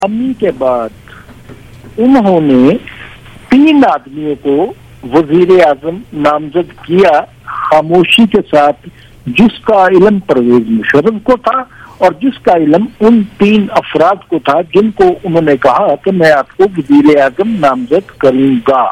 امی کے بعد انہوں نے 3 آدمیوں کو وزیر اعظم نامزد کیا خاموشی کے ساتھ، جس کا علم پرویز مشرف کو تھا اور جس کا علم ان 3 افراد کو تھا جن کو انہوں نے کہا کہ میں آپ کو وزیر اعظم نامزد کروں گا۔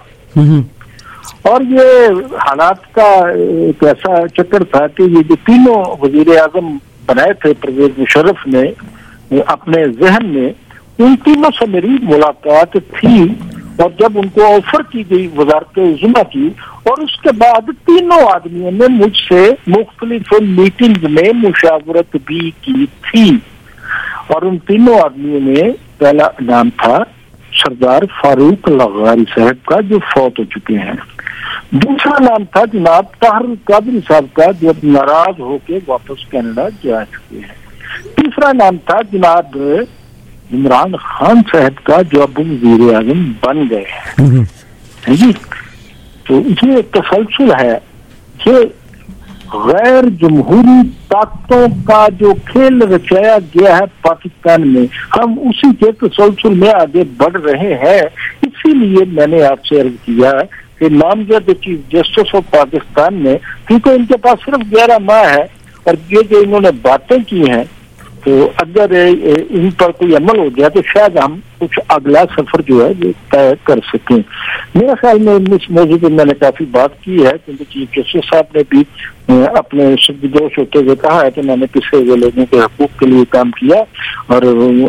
اور یہ حالات کا ایک ایسا چکر تھا کہ یہ جو تینوں وزیر اعظم بنائے تھے پرویز مشرف نے اپنے ذہن میں، ان تینوں سے میری ملاقات تھی، اور جب ان کو آفر کی گئی وزارت عظمیٰ کی، اور اس کے بعد تینوں آدمیوں نے مجھ سے مختلف میٹنگ میں مشاورت بھی کی تھی، اور ان تینوں آدمیوں میں پہلا نام تھا سردار فاروق لغاری صاحب کا جو فوت ہو چکے ہیں، دوسرا نام تھا جناب طاہر القادری صاحب کا جو اب ناراض ہو کے واپس کینیڈا جا چکے ہیں، تیسرا نام تھا جناب عمران خان صاحب کا جو اب وزیر اعظم بن گئے ہیں جی۔ تو یہ تسلسل ہے، یہ غیر جمہوری طاقتوں کا جو کھیل رچایا گیا ہے پاکستان میں، ہم اسی کے تسلسل میں آگے بڑھ رہے ہیں۔ اسی لیے میں نے آپ سے عرض کیا کہ نامزد چیف جسٹس آف پاکستان نے، کیونکہ ان کے پاس صرف 11 ماہ ہے، اور یہ جو انہوں نے باتیں کی ہیں تو اگر ان پر کوئی عمل ہو گیا تو شاید ہم کچھ اگلا سفر جو ہے وہ طے کر سکیں۔ میرے خیال میں اس موضوع پہ میں نے کافی بات کی ہے، کیونکہ چیف جسٹس صاحب نے بھی اپنے سرگزوش ہوتے ہوئے کہا ہے کہ میں نے پسے ہوئے لوگوں کے حقوق کے لیے کام کیا، اور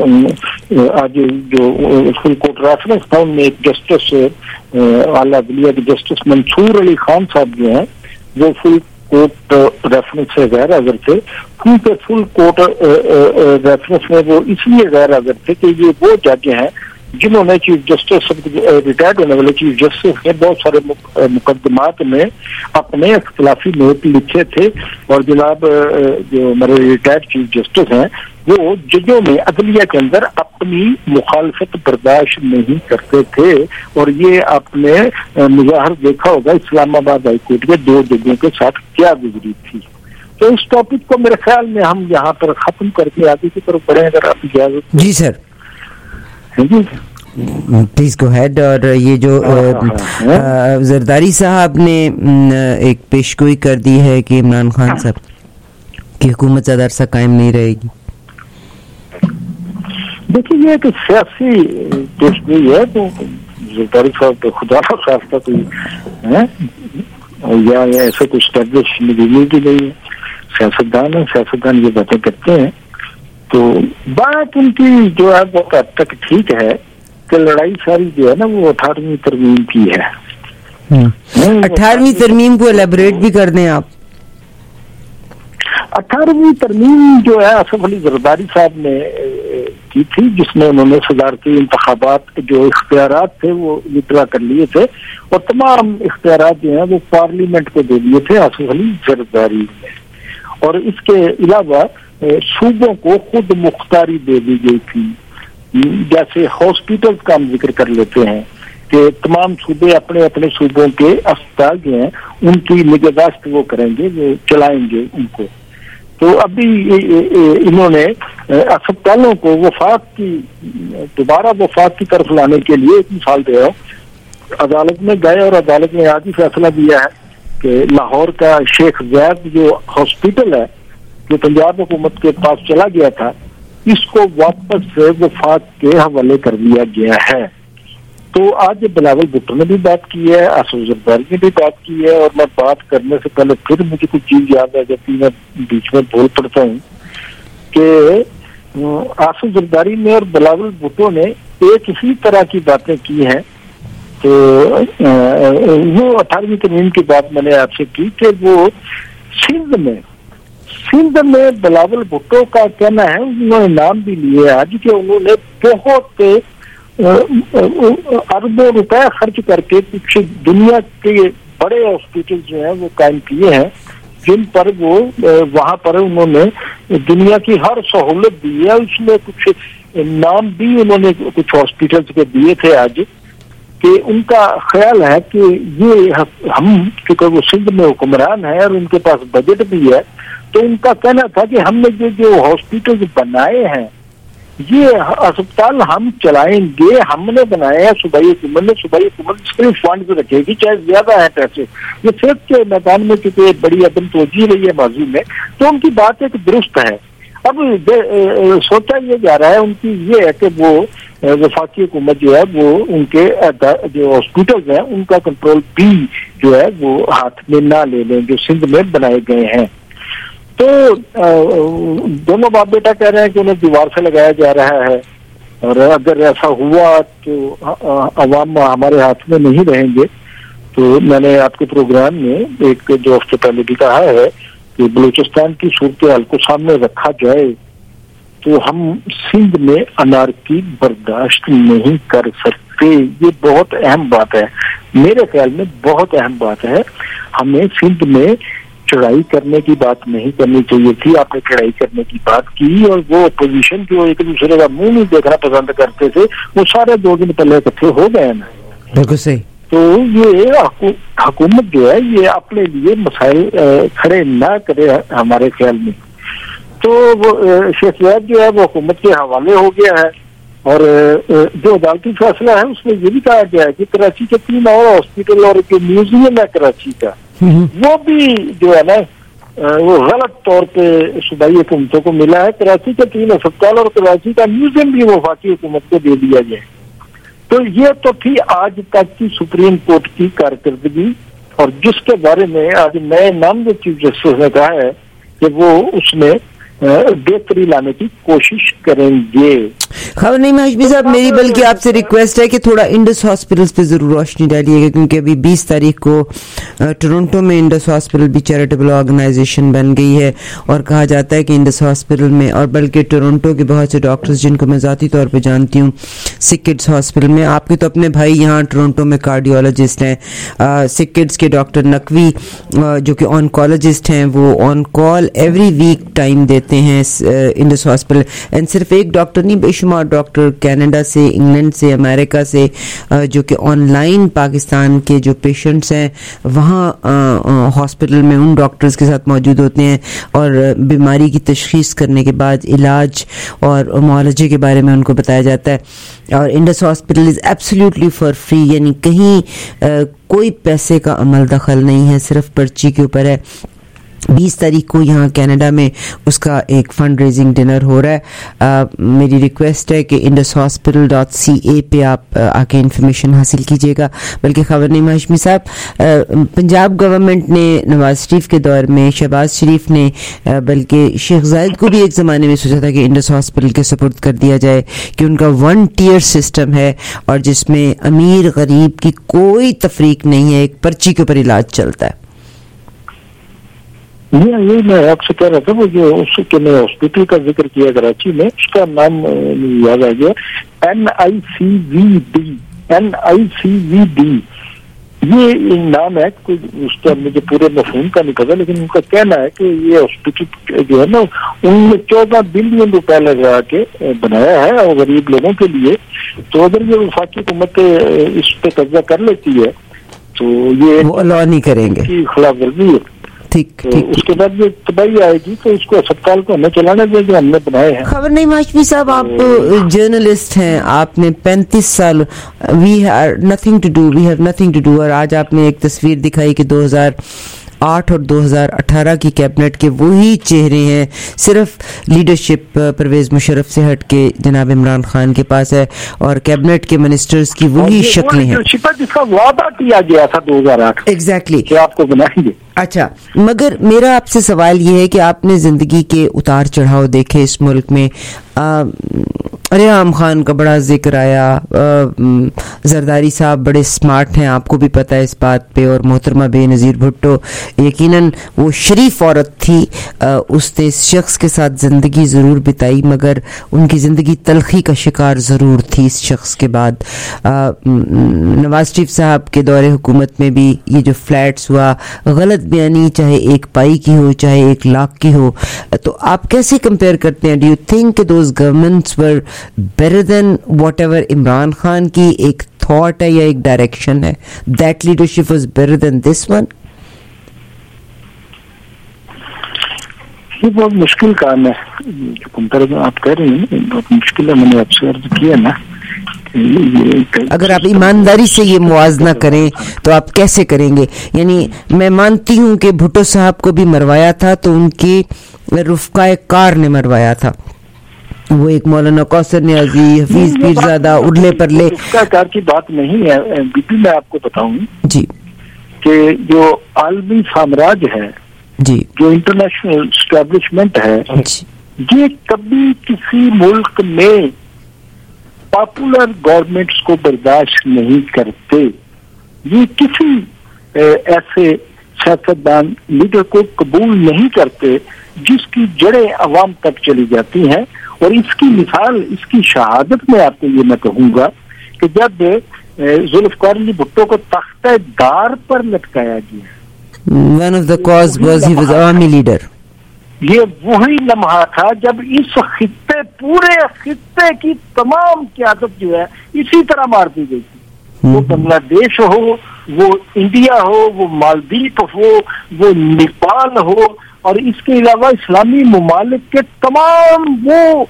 آج جو فل کورٹ ریفرنس تھا ان میں ایک جسٹس اعلیٰ عدلیہ کے جسٹس منصور علی خان صاحب جو ہیں وہ فل کورٹ ریفرنس سے غیر حاضر تھے، کیونکہ فل کورٹ ریفرنس میں وہ اس لیے غیر حاضر تھے کہ یہ وہ جج ہیں جنہوں نے چیف جسٹس ریٹائرڈ ہونے والے چیف جسٹس نے بہت سارے مقدمات میں اپنے اختلافی نوٹ لکھے تھے، اور جناب جو ہمارے ریٹائرڈ چیف جسٹس ہیں وہ ججوں میں عدلیہ کے اندر اپنی مخالفت برداشت نہیں کرتے تھے، اور یہ آپ نے مظاہر دیکھا ہوگا اسلام آباد ہائی کورٹ کے 2 ججوں کے ساتھ کیا گزری تھی۔ تو اس ٹاپک کو میرے خیال میں ہم یہاں پر ختم کر کے آگے کی طرف بڑھیں اگر آپ اجازت۔ جی سر جی پلیز گو ہیڈ۔ اور یہ جو زرداری صاحب نے ایک پیشگوئی کر دی ہے کہ عمران خان صاحب کی حکومت زیادہ عرصہ قائم نہیں رہے گی، دیکھیے یہ ایک سیاسی پیشگوئی ہے، تو زرداری صاحب خدا کا خاصہ کوئی ہے یا ایسے کوئی اسٹیبلش میڈیویٹی نہیں ہے، سیاستدان ہیں، سیاستدان یہ باتیں کرتے ہیں، تو بات ان کی جو ہے بہت حد تک ٹھیک ہے کہ لڑائی ساری جو ہے نا وہ 18ویں ترمیم کی ہے۔ 18ویں ترمیم کو الیبوریٹ بھی کر دیں آپ۔ 18ویں ترمیم جو ہے آصف علی زرداری صاحب نے کی تھی، جس میں انہوں نے صدارتی انتخابات کے جو اختیارات تھے وہ وطرا کر لیے تھے، اور تمام اختیارات جو ہیں وہ پارلیمنٹ کو دے دیے تھے آصف علی زرداری نے، اور اس کے علاوہ صوبوں کو خود مختاری دے دی گئی تھی۔ جیسے ہاسپٹل کا ہم ذکر کر لیتے ہیں کہ تمام صوبے اپنے اپنے صوبوں کے اسپتال جو ہیں ان کی نگہداشت وہ کریں گے، وہ چلائیں گے ان کو۔ تو ابھی انہوں نے اسپتالوں کو وفاق کی دوبارہ وفاق کی طرف لانے کے لیے ایک مثال دیا، عدالت میں گئے اور عدالت نے آج ہی فیصلہ دیا ہے کہ لاہور کا شیخ زید جو ہاسپٹل ہے جو پنجاب حکومت کے پاس چلا گیا تھا، اس کو واپس سے وفاق کے حوالے کر دیا گیا ہے۔ تو آج بلاول بھٹو نے بھی بات کی ہے، آصف زرداری نے بھی بات کی ہے، اور میں بات کرنے سے پہلے پھر مجھے کچھ چیز یاد آ جاتی ہے، میں بیچ میں بول پڑتا ہوں کہ آصف زرداری نے اور بلاول بھٹو نے ایک ہی طرح کی باتیں کی ہیں۔ تو وہ 18ویں ترمیم کی بات میں نے آپ سے کی کہ وہ سندھ میں بلاول بھٹو کا کہنا ہے، انہوں نے نام بھی لیے آج کہ انہوں نے بہت اربوں روپے خرچ کر کے کچھ دنیا کے بڑے ہاسپٹل جو ہیں وہ قائم کیے ہیں، جن پر وہ وہاں پر انہوں نے دنیا کی ہر سہولت دی ہے۔ اس میں کچھ نام بھی انہوں نے کچھ ہاسپٹل کے دیے تھے آج، کہ ان کا خیال ہے کہ یہ ہم چونکہ وہ سندھ میں حکمران ہے اور ان کے پاس بجٹ بھی ہے، تو ان کا کہنا تھا کہ ہم نے جو ہاسپٹل بنائے ہیں یہ اسپتال ہم چلائیں گے, ہم نے بنایا ہے صوبائی حکومت نے, صوبائی حکومت اس کے لیے فنڈز رکھے گی چاہے زیادہ ہے پیسے. یہ صحت کے میدان میں کیونکہ بڑی عدم توجہ رہی ہے ماضی میں, تو ان کی بات ایک درست ہے. اب سوچا یہ جا رہا ہے ان کی یہ ہے کہ وہ وفاقی حکومت جو ہے وہ ان کے جو ہاسپٹلز ہیں ان کا کنٹرول بھی جو ہے وہ ہاتھ میں نہ لے لیں جو سندھ میں بنائے گئے ہیں. تو دونوں باپ بیٹا کہہ رہے ہیں کہ انہیں دیوار سے لگایا جا رہا ہے, اور اگر ایسا ہوا تو عوام ہمارے ہاتھ میں نہیں رہیں گے. تو میں نے آپ کے پروگرام میں ایک جو ہفتے پہلے بھی کہا ہے کہ بلوچستان کی صورتحال کو سامنے رکھا جائے تو ہم سندھ میں انارکی برداشت نہیں کر سکتے. یہ بہت اہم بات ہے, میرے خیال میں بہت اہم بات ہے. ہمیں سندھ میں چڑھائی کرنے کی بات نہیں کرنی چاہیے تھی. آپ نے چڑھائی کرنے کی بات کی, اور وہ اپوزیشن جو ایک دوسرے کا منہ نہیں دیکھنا پسند کرتے تھے وہ سارے 2 دن پہلے اکٹھے ہو گئے نا. بالکل صحیح. تو یہ حکومت جو ہے یہ اپنے لیے مسائل کھڑے نہ کرے ہمارے خیال میں. تو وہ شیخ زید جو ہے وہ حکومت کے حوالے ہو گیا ہے, اور جو عدالتی فیصلہ ہے اس میں یہ بھی کہا گیا ہے کہ کراچی کے 3 اور ہاسپٹل اور ایک میوزیم ہے کراچی کا, وہ بھی جو ہے نا وہ غلط طور پہ صوبائی حکومتوں کو ملا ہے. کراچی کے 3 اسپتال اور کراچی کا میوزیم بھی وفاقی حکومت کو دے دیا جائے. تو یہ تو تھی آج تک کی سپریم کورٹ کی کارکردگی, اور جس کے بارے میں آج نئے نامزد چیف جسٹس نے کہا ہے کہ وہ اس میں بہتری لانے کی کوشش کریں گے. خبر نہیں ہاشمی صاحب, میری بلکہ آپ سے ریکویسٹ ہے کہ تھوڑا انڈس ہاسپٹلز پہ ضرور روشنی ڈالیے گا, کیونکہ ابھی 20 تاریخ کو ٹورنٹو میں انڈس ہاسپٹل بھی چیریٹیبل آرگنائزیشن بن گئی ہے, اور کہا جاتا ہے کہ انڈس ہاسپٹل میں, اور بلکہ ٹورنٹو کے بہت سے ڈاکٹرز جن کو میں ذاتی طور پہ جانتی ہوں, سک کڈس ہاسپٹل میں, آپ کے تو اپنے بھائی یہاں ٹورنٹو میں کارڈیولوجسٹ ہیں, سک کڈس کے ڈاکٹر نقوی جو کہ آنکولوجسٹ ہیں, وہ on call every week time دیتے ہیں انڈس ہاسپٹل. اینڈ صرف ایک ڈاکٹر نہیں, بے شمار ڈاکٹر کینیڈا سے, انگلینڈ سے, امریکہ سے, جو کہ آن لائن پاکستان کے جو پیشنٹس ہیں وہاں ہاسپٹل میں ان ڈاکٹرز کے ساتھ موجود ہوتے ہیں, اور بیماری کی تشخیص کرنے کے بعد علاج اور معالجے کے بارے میں ان کو بتایا جاتا ہے. اور Indus hospital is absolutely for free, یعنی کہیں کوئی پیسے کا عمل دخل نہیں ہے, صرف پرچی کے اوپر ہے. 20 تاریخ کو یہاں کینیڈا میں اس کا ایک فنڈ ریزنگ ڈنر ہو رہا ہے. میری ریکویسٹ ہے کہ indushospital.ca پہ آپ آ کے انفارمیشن حاصل کیجیے گا. بلکہ خبر نہیں ہاشمی صاحب, پنجاب گورنمنٹ نے نواز شریف کے دور میں, شہباز شریف نے, بلکہ شیخ زائد کو بھی ایک زمانے میں سوچا تھا کہ انڈس ہاسپٹل کے سپرد کر دیا جائے, کہ ان کا 1 ٹیئر سسٹم ہے اور جس میں امیر غریب کی کوئی تفریق نہیں ہے, ایک پرچی کے اوپر علاج چلتا ہے. یہ میں آپ سے کہہ رہا تھا, وہ جو اس کے میں ہاسپٹل کا ذکر کیا کراچی میں, اس کا نام یاد آ گیا, NICVD. یہ نام ہے, کوئی اس کا مجھے پورے مفہوم کا نہیں پتا, لیکن ان کا کہنا ہے کہ یہ ہاسپٹل جو ہے نا ان میں 14 بلین روپے لگا کے بنایا ہے اور غریب لوگوں کے لیے. تو اگر یہ وفاقی حکومت اس پہ قبضہ کر لیتی ہے تو یہ وہ الاؤ نہیں کریں گے, خلاف ورزی ہے. ٹھیک, اس کے بعد جو تباہی آئے گی تو اس کو اسپتال کو ہمیں چلانا چاہیے جو ہم نے بنائے ہیں. خبر نہیں ہاشمی صاحب, آپ جرنلسٹ ہیں, آپ نے 35 سال, we have nothing to do, اور آج آپ نے ایک تصویر دکھائی کہ 2008 اور 2018 کی کیبنٹ کے وہی چہرے ہیں, صرف لیڈرشپ پرویز مشرف سے ہٹ کے جناب عمران خان کے پاس ہے, اور کیبنٹ کے منسٹرز کی وہی شکلیں ہیں جس کا وعدہ کیا گیا تھا 2008. ایگزیکٹلی, کہ آپ کو بنائیں گے. اچھا, مگر میرا آپ سے سوال یہ ہے کہ آپ نے زندگی کے اتار چڑھاؤ دیکھے اس ملک میں. ریحام خان کا بڑا ذکر آیا, زرداری صاحب بڑے سمارٹ ہیں, آپ کو بھی پتہ ہے اس بات پہ, اور محترمہ بے نظیر بھٹو یقیناً وہ شریف عورت تھی, اس نے اس شخص کے ساتھ زندگی ضرور بتائی, مگر ان کی زندگی تلخی کا شکار ضرور تھی اس شخص کے بعد. نواز شریف صاحب کے دور حکومت میں بھی یہ جو فلیٹس ہوا, غلط بیانی چاہے 1 پائی کی ہو چاہے 1 لاکھ کی ہو, تو آپ کیسے کمپیئر کرتے ہیں؟ Do you think those governments were better than whatever Imran Khan کی ایک تھاٹ ہے یا ایک ڈائریکشن ہے, that leadership was better than this one? یہ بہت مشکل کام ہے جو کمپیرزن آپ کہہ رہی ہیں، بہت مشکل ہے. میں نے آپ سے عرض کیا نا، اگر آپ ایمانداری سے یہ موازنہ کریں تو آپ کیسے کریں گے؟ یعنی میں مانتی ہوں کہ بھٹو صاحب کو بھی مروایا تھا تو ان کی رفقائے کار نے مروایا تھا، وہ ایک مولانا کوثر نیازی، حفیظ پیرزادہ، ارلے پرلے. رفقائے کار کی بات نہیں ہے بی پی. میں آپ کو بتاؤں جی کہ جو عالمی سامراج ہے، جی، جو انٹرنیشنل اسٹیبلشمنٹ ہے، یہ کبھی کسی ملک میں پاپولر گورنمنٹس کو برداشت نہیں کرتے. یہ کسی ایسے سیاستدان لیڈر کو قبول نہیں کرتے جس کی جڑیں عوام تک چلی جاتی ہیں. اور اس کی مثال، اس کی شہادت میں آپ کو یہ میں کہوں گا کہ جب ذوالفقار علی بھٹو کو تختہ دار پر لٹکایا گیا، one of the cause was he was army leader. یہ وہی لمحہ تھا جب اس خطے، پورے خطے کی تمام قیادت جو ہے اسی طرح مار دی گئی تھی. وہ بنگلہ دیش ہو، وہ انڈیا ہو، وہ مالدیپ ہو، وہ نیپال ہو، اور اس کے علاوہ اسلامی ممالک کے تمام وہ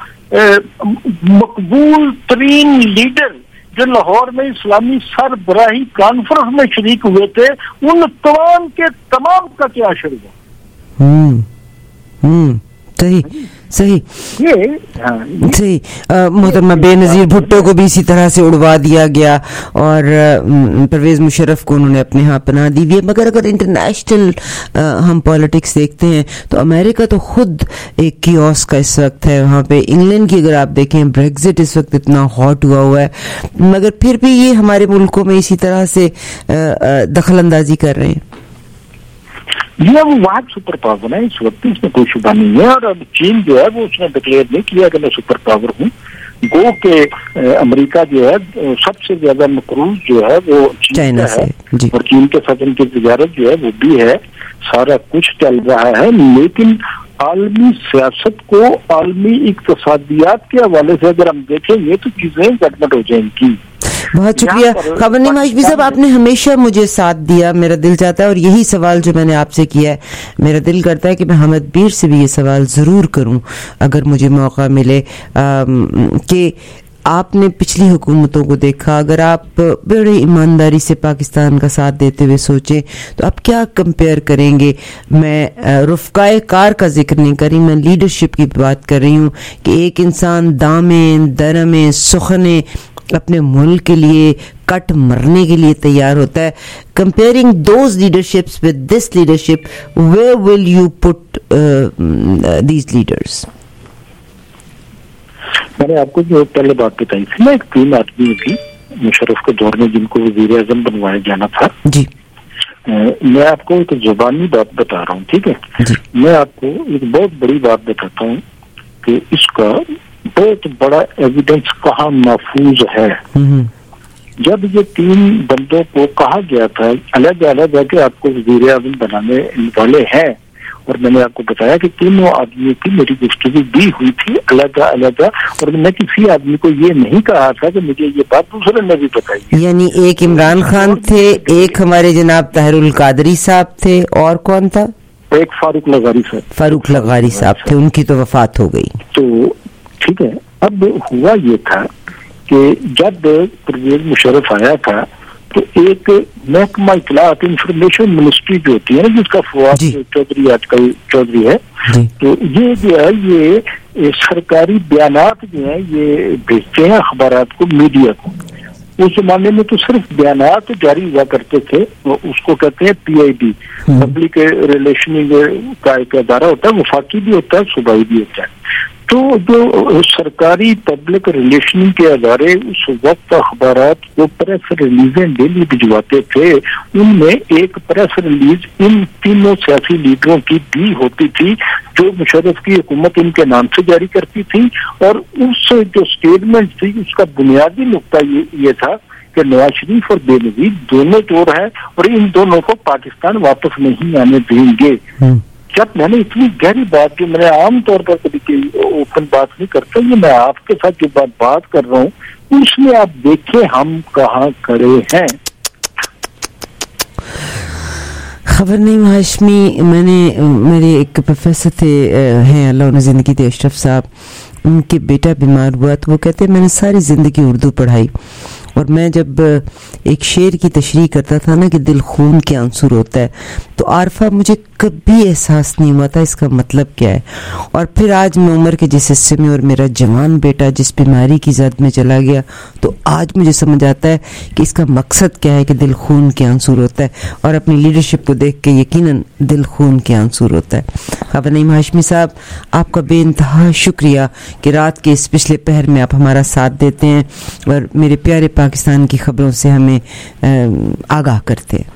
مقبول ترین لیڈر جو لاہور میں اسلامی سربراہی کانفرنس میں شریک ہوئے تھے، ان تمام کے تمام کا کیا اثر ہوا. صحیح محترمہ بے نظیر بھٹو کو بھی اسی طرح سے اڑوا دیا گیا اور پرویز مشرف کو انہوں نے اپنے ہاں پناہ دی ہوئی ہے. مگر اگر انٹرنیشنل ہم پالیٹکس دیکھتے ہیں تو امریکہ تو خود ایک کیوس کا اس وقت ہے. وہاں پہ انگلینڈ کی اگر آپ دیکھیں، بریگزٹ اس وقت اتنا ہاٹ ہوا ہے، مگر پھر بھی یہ ہمارے ملکوں میں اسی طرح سے دخل اندازی کر رہے ہیں. یہ وہ واحد سپر پاور ہے اس وقت، اس میں کوئی شبہ نہیں ہے. اور اب چین جو ہے وہ اس نے ڈکلیئر نہیں کیا کہ میں سپر پاور ہوں. گو کہ امریکہ جو ہے سب سے زیادہ مقروض جو ہے وہ چائنا ہے، اور چین کے ساتھ ان کی تجارت جو ہے وہ بھی ہے. سارا کچھ چل رہا ہے، لیکن عالمی سیاست کو عالمی اقتصادیات کے حوالے سے اگر ہم دیکھیں گے تو چیزیں گڑبڑ ہو جائیں گی. بہت شکریہ خبرنگار ہاشمی صاحب، آپ نے ہمیشہ مجھے ساتھ دیا. میرا دل چاہتا ہے، اور یہی سوال جو میں نے آپ سے کیا ہے، میرا دل کرتا ہے کہ میں حامد بیر سے بھی یہ سوال ضرور کروں اگر مجھے موقع ملے، کہ آپ نے پچھلی حکومتوں کو دیکھا، اگر آپ بڑی ایمانداری سے پاکستان کا ساتھ دیتے ہوئے سوچیں تو آپ کیا کمپیئر کریں گے؟ میں رفقائے کار کا ذکر نہیں کر رہی، میں لیڈرشپ کی بات کر رہی ہوں کہ ایک انسان دامیں درمیں سخنے اپنے ملک کے لیے کٹ مرنے کے لیے تیار ہوتا ہے. Comparing those leaderships with this leadership, where will you put these leaders? میں نے آپ کو جو پہلے بات بتائی تھی نا، ایک 3 آدمی تھی مشرف کے دور میں جن کو وزیر اعظم بنوایا جانا تھا. جی میں آپ کو ایک زبانی بات بتا رہا ہوں، ٹھیک ہے؟ میں آپ کو ایک بہت بڑی بات بتاتا ہوں کہ اس کا بہت بڑا ایویڈنس کہاں محفوظ ہے. جب یہ 3 بندوں کو کہا گیا تھا الگ الگ ہے کہ آپ کو وزیر اعظم بنانے والے ہیں، اور میں نے آپ کو بتایا کہ تینوں آدمیوں کی میری گفتگو بھی ہوئی تھی الگ الگ، اور میں کسی آدمی کو یہ نہیں کہا تھا کہ مجھے یہ بات دوسرے نے بھی بتائی. یعنی ایک عمران خان تھے، ایک ہمارے جناب طاہر القادری صاحب تھے، اور کون تھا؟ ایک فاروق لغاری صاحب تھے، ان کی تو وفات ہو گئی. تو ٹھیک ہے، اب ہوا یہ تھا کہ جب پرویز مشرف آیا تھا تو ایک محکمہ اطلاعات انفارمیشن منسٹری جو ہوتی ہے نا، جس کا فواد چودھری آج کل چودھری ہے، تو یہ جو ہے یہ سرکاری بیانات جو ہیں یہ بھیجتے ہیں اخبارات کو، میڈیا کو. اس زمانے میں تو صرف بیانات جاری ہوا کرتے تھے، اس کو کہتے ہیں PID، پبلک ریلیشننگ کا ایک ادارہ ہوتا ہے، وفاقی بھی ہوتا ہے، صوبائی بھی ہوتا ہے. تو جو سرکاری پبلک ریلیشننگ کے ادارے اس وقت اخبارات کو پریس ریلیزیں ڈیلی بھجواتے تھے، ان میں ایک پریس ریلیز ان تینوں سیاسی لیڈروں کی بھی ہوتی تھی جو مشرف کی حکومت ان کے نام سے جاری کرتی تھی. اور اس جو اسٹیٹمنٹ تھی اس کا بنیادی نقطہ یہ تھا کہ نواز شریف اور بے نظیر دونوں چور ہیں اور ان دونوں کو پاکستان واپس نہیں آنے دیں گے. جب میں نے اتنی گہری بات کی، میں نے عام طور پر کبھی اوپن بات نہیں کرتا، یہ میں آپ کے ساتھ جو بات کر رہا ہوں اس میں آپ دیکھیں ہم کہاں کھڑے ہیں. خبر نہیں ہاشمی، میں نے میرے ایک پروفیسر تھے ہیں اللہ انہیں زندگی دے، اشرف صاحب، ان کے بیٹا بیمار ہوا تو وہ کہتے ہیں میں نے ساری زندگی اردو پڑھائی، اور میں جب ایک شعر کی تشریح کرتا تھا نا کہ دل خون کے عنصر ہوتا ہے، تو عارفہ مجھے کبھی احساس نہیں ہوا تھا اس کا مطلب کیا ہے. اور پھر آج میں عمر کے جس حصے میں اور میرا جوان بیٹا جس بیماری کی زد میں چلا گیا، تو آج مجھے سمجھ آتا ہے کہ اس کا مقصد کیا ہے کہ دل خون کے عنصر ہوتا ہے، اور اپنی لیڈرشپ کو دیکھ کے یقیناً دل خون کے عنصر ہوتا ہے. اب نعیم ہاشمی صاحب، آپ کا بے انتہا شکریہ کہ رات کے اس پچھلے پہر میں آپ ہمارا ساتھ دیتے ہیں اور میرے پیارے پاکستان کی خبروں سے ہمیں آگاہ کرتے ہیں.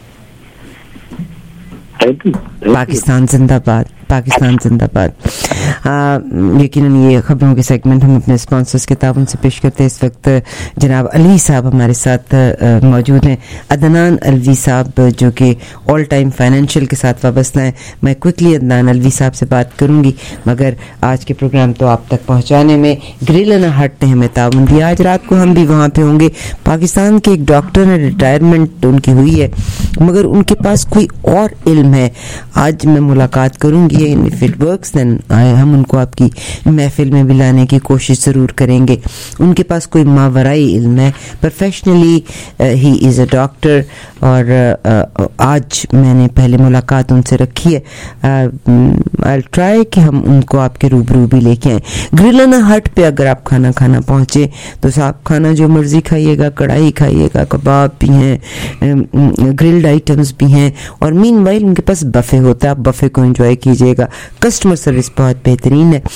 پاکستان زندہ باد، پاکستان زندہ باد. یقیناً یہ خبروں کے سیگمنٹ ہم اپنے اسپانسرز کے تعاون سے پیش کرتے ہیں. اس وقت جناب علوی صاحب ہمارے ساتھ موجود ہیں، عدنان علوی صاحب جو کہ آل ٹائم فائنینشیل کے ساتھ وابستہ ہیں. میں کوئکلی عدنان علوی صاحب سے بات کروں گی، مگر آج کے پروگرام تو آپ تک پہنچانے میں گریلنا ہٹ نے ہمیں تعاون دیا. آج رات کو ہم بھی وہاں پہ ہوں گے. پاکستان کے ایک ڈاکٹر نے ریٹائرمنٹ ان کی ہوئی ہے، مگر ان کے پاس کوئی اور علم ہے. آج میں ملاقات کروں گی، if it works then ہم ان کو آپ کی محفل میں بھی لانے کی کوشش ضرور کریں گے. ان کے پاس کوئی ماورائی علم ہے، پروفیشنلی ہی از اے ڈاکٹر، اور آج میں نے پہلے ملاقات ان سے رکھی ہے. I'll try کہ ہم ان کو آپ کے روبرو بھی لے کے آئیں. گریلنا ہٹ پہ اگر آپ کھانا کھانا پہنچے تو صاحب کھانا جو مرضی کھائیے گا، کڑھائی کھائیے گا، کباب بھی ہیں، گرلڈ آئٹمس بھی ہیں، اور مین وائل ان کے پاس بفے ہوتا ہے. آپ بفے کو انجوائے کیجیے گا. کسٹمر سروس بہت بہترین ہے.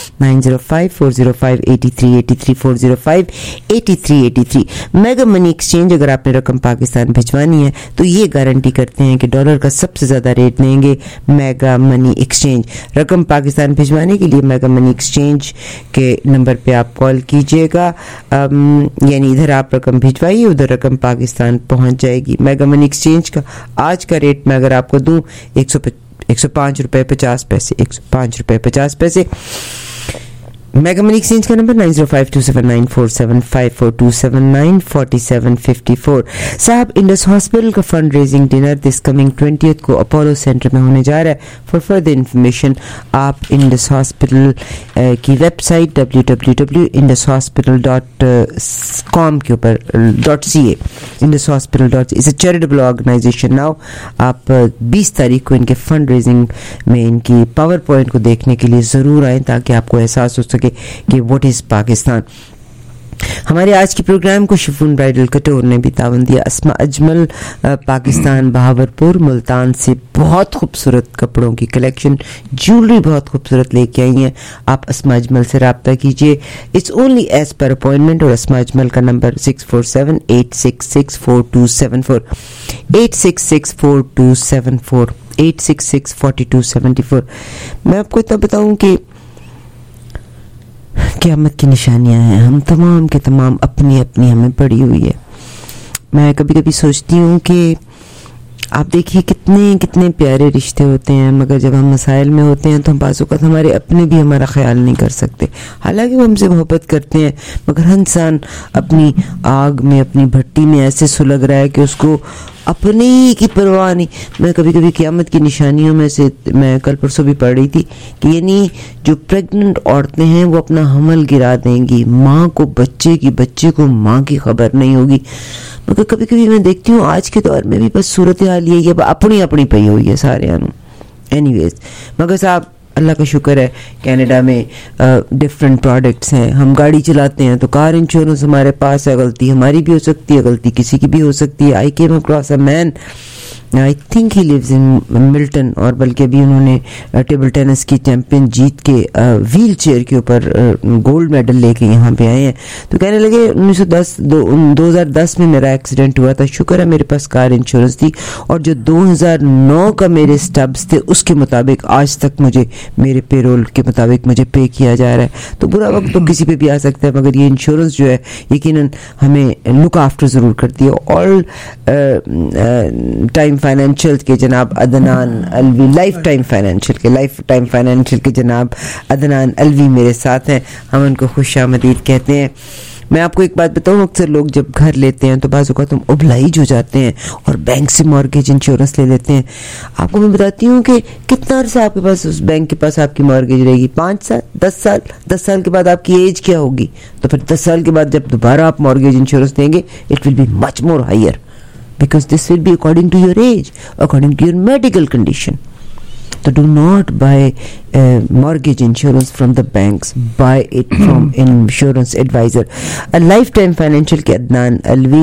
9054058383 4058383. میگا منی ایکسچینج، اگر آپ نے رقم پاکستان بھجوانی ہے تو یہ گارنٹی کرتے ہیں کہ ڈالر کا سب سے زیادہ ریٹ لیں گے. میگا منی ایکسچینج، رقم پاکستان بھجوانے کے لیے میگا منی ایکسچینج کے نمبر پہ آپ کال کیجیے گا. یعنی ادھر آپ رقم بھجوائیے، ادھر رقم پاکستان پہنچ جائے گی. میگا منی ایکسچینج کا آج کا ریٹ میں اگر آپ کو دوں 105 روپے 50 پیسے، 105 روپے 50 پیسے. میگا منی ایکسچینج کا نمبر 9052794754 2794754. صاحب انڈس ہاسپٹل کا fund raising dinner this coming 20 کو اپولو سینٹر میں ہونے جا رہا ہے. فار فردر انفارمیشن آپ انڈس ہاسپٹل کی ویب سائٹ www.indushospital.com کے اوپر .ca Indus hospital .ca is a charitable organisation. Now آپ 20 تاریخ کو ان کے فنڈ ریزنگ میں ان کی پاور پوائنٹ کو دیکھنے کے لیے ضرور آئیں تاکہ آپ کو احساس ہو سکے کہ واٹ از پاکستان. ہمارے آج کے پروگرام کو شفون برائڈل کٹور نے بھی تعاون دیا. اسما اجمل پاکستان بہاولپور ملتان سے بہت خوبصورت کپڑوں کی کلیکشن، جیولری بہت خوبصورت لے کے آئی ہیں. آپ اسما اجمل سے رابطہ کیجیے. It's only as per appointment. اور اسما اجمل کا نمبر 647-866-4274 866-4274 866-4274. میں آپ کو اتنا بتاؤں کہ قیامت کی نشانیاں ہیں، ہم تمام کے تمام اپنی اپنی ہمیں پڑی ہوئی ہے. میں کبھی کبھی سوچتی ہوں کہ آپ دیکھیے کتنے پیارے رشتے ہوتے ہیں، مگر جب ہم مسائل میں ہوتے ہیں تو ہم بعض اوقات ہمارے اپنے بھی ہمارا خیال نہیں کر سکتے. حالانکہ وہ ہم سے محبت کرتے ہیں، مگر ہر انسان اپنی آگ میں، اپنی بھٹی میں ایسے سلگ رہا ہے کہ اس کو اپنی کی پرواہ نہیں. میں کبھی کبھی قیامت کی نشانیوں میں سے میں کل پرسوں بھی پڑھ رہی تھی کہ یعنی جو پریگننٹ عورتیں ہیں وہ اپنا حمل گرا دیں گی، ماں کو بچے کو ماں کی خبر نہیں ہوگی. مگر کبھی کبھی میں دیکھتی ہوں آج کے دور میں بھی بس صورتحال یہ ہے، اپنی پئی ہوئی ہے سارے انو. اینی ویز مگر صاحب اللہ کا شکر ہے کینیڈا میں ڈفرینٹ پروڈکٹس ہیں. ہم گاڑی چلاتے ہیں تو کار انشورنس ہمارے پاس ہے. غلطی ہماری بھی ہو سکتی ہے، غلطی کسی کی بھی ہو سکتی ہے. I came across a man, I think he lives in Milton, اور بلکہ ابھی انہوں نے ٹیبل ٹینس کی چیمپئن جیت کے ویل چیئر کے اوپر گولڈ میڈل لے کے یہاں پہ آئے ہیں. تو کہنے لگے 2010 میں میرا ایکسیڈنٹ ہوا تھا، شکر ہے میرے پاس کار انشورنس تھی، اور جو 2009 کا میرے سٹبس تھے اس کے مطابق آج تک مجھے میرے پے رول کے مطابق مجھے پے کیا جا رہا ہے. تو برا وقت تو کسی پہ بھی آ سکتا ہے، مگر یہ انشورنس جو ہے یقیناً ہمیں لک آفٹر ضرور کرتی ہے. آل ٹائم فائنینشیل کے جناب Adnan Alvi, lifetime financial کے جناب عدنان الوی میرے ساتھ ہیں. ہم ان کو خوش آمدید کہتے ہیں. میں آپ کو ایک بات بتاؤں, اکثر لوگ جب گھر لیتے ہیں تو بعض اوقات ہم ابلائج ہو جاتے ہیں اور بینک سے مارگیج انشورنس لے لیتے ہیں. آپ کو میں بتاتی ہوں کہ کتنا عرصہ آپ کے پاس اس بینک کے پاس آپ کی مارگیج رہے گی, 5 سال, 10 سال. 10 سال کے بعد آپ کی ایج کیا ہوگی, تو پھر 10 سال کے بعد جب دوبارہ آپ مارگیج انشورنس دیں گے, it will be much more higher, because this will be according to your age, according to your medical condition. So do not buy mortgage insurance from the banks, buy it from insurance advisor. A Lifetime Financial کے Adnan الوی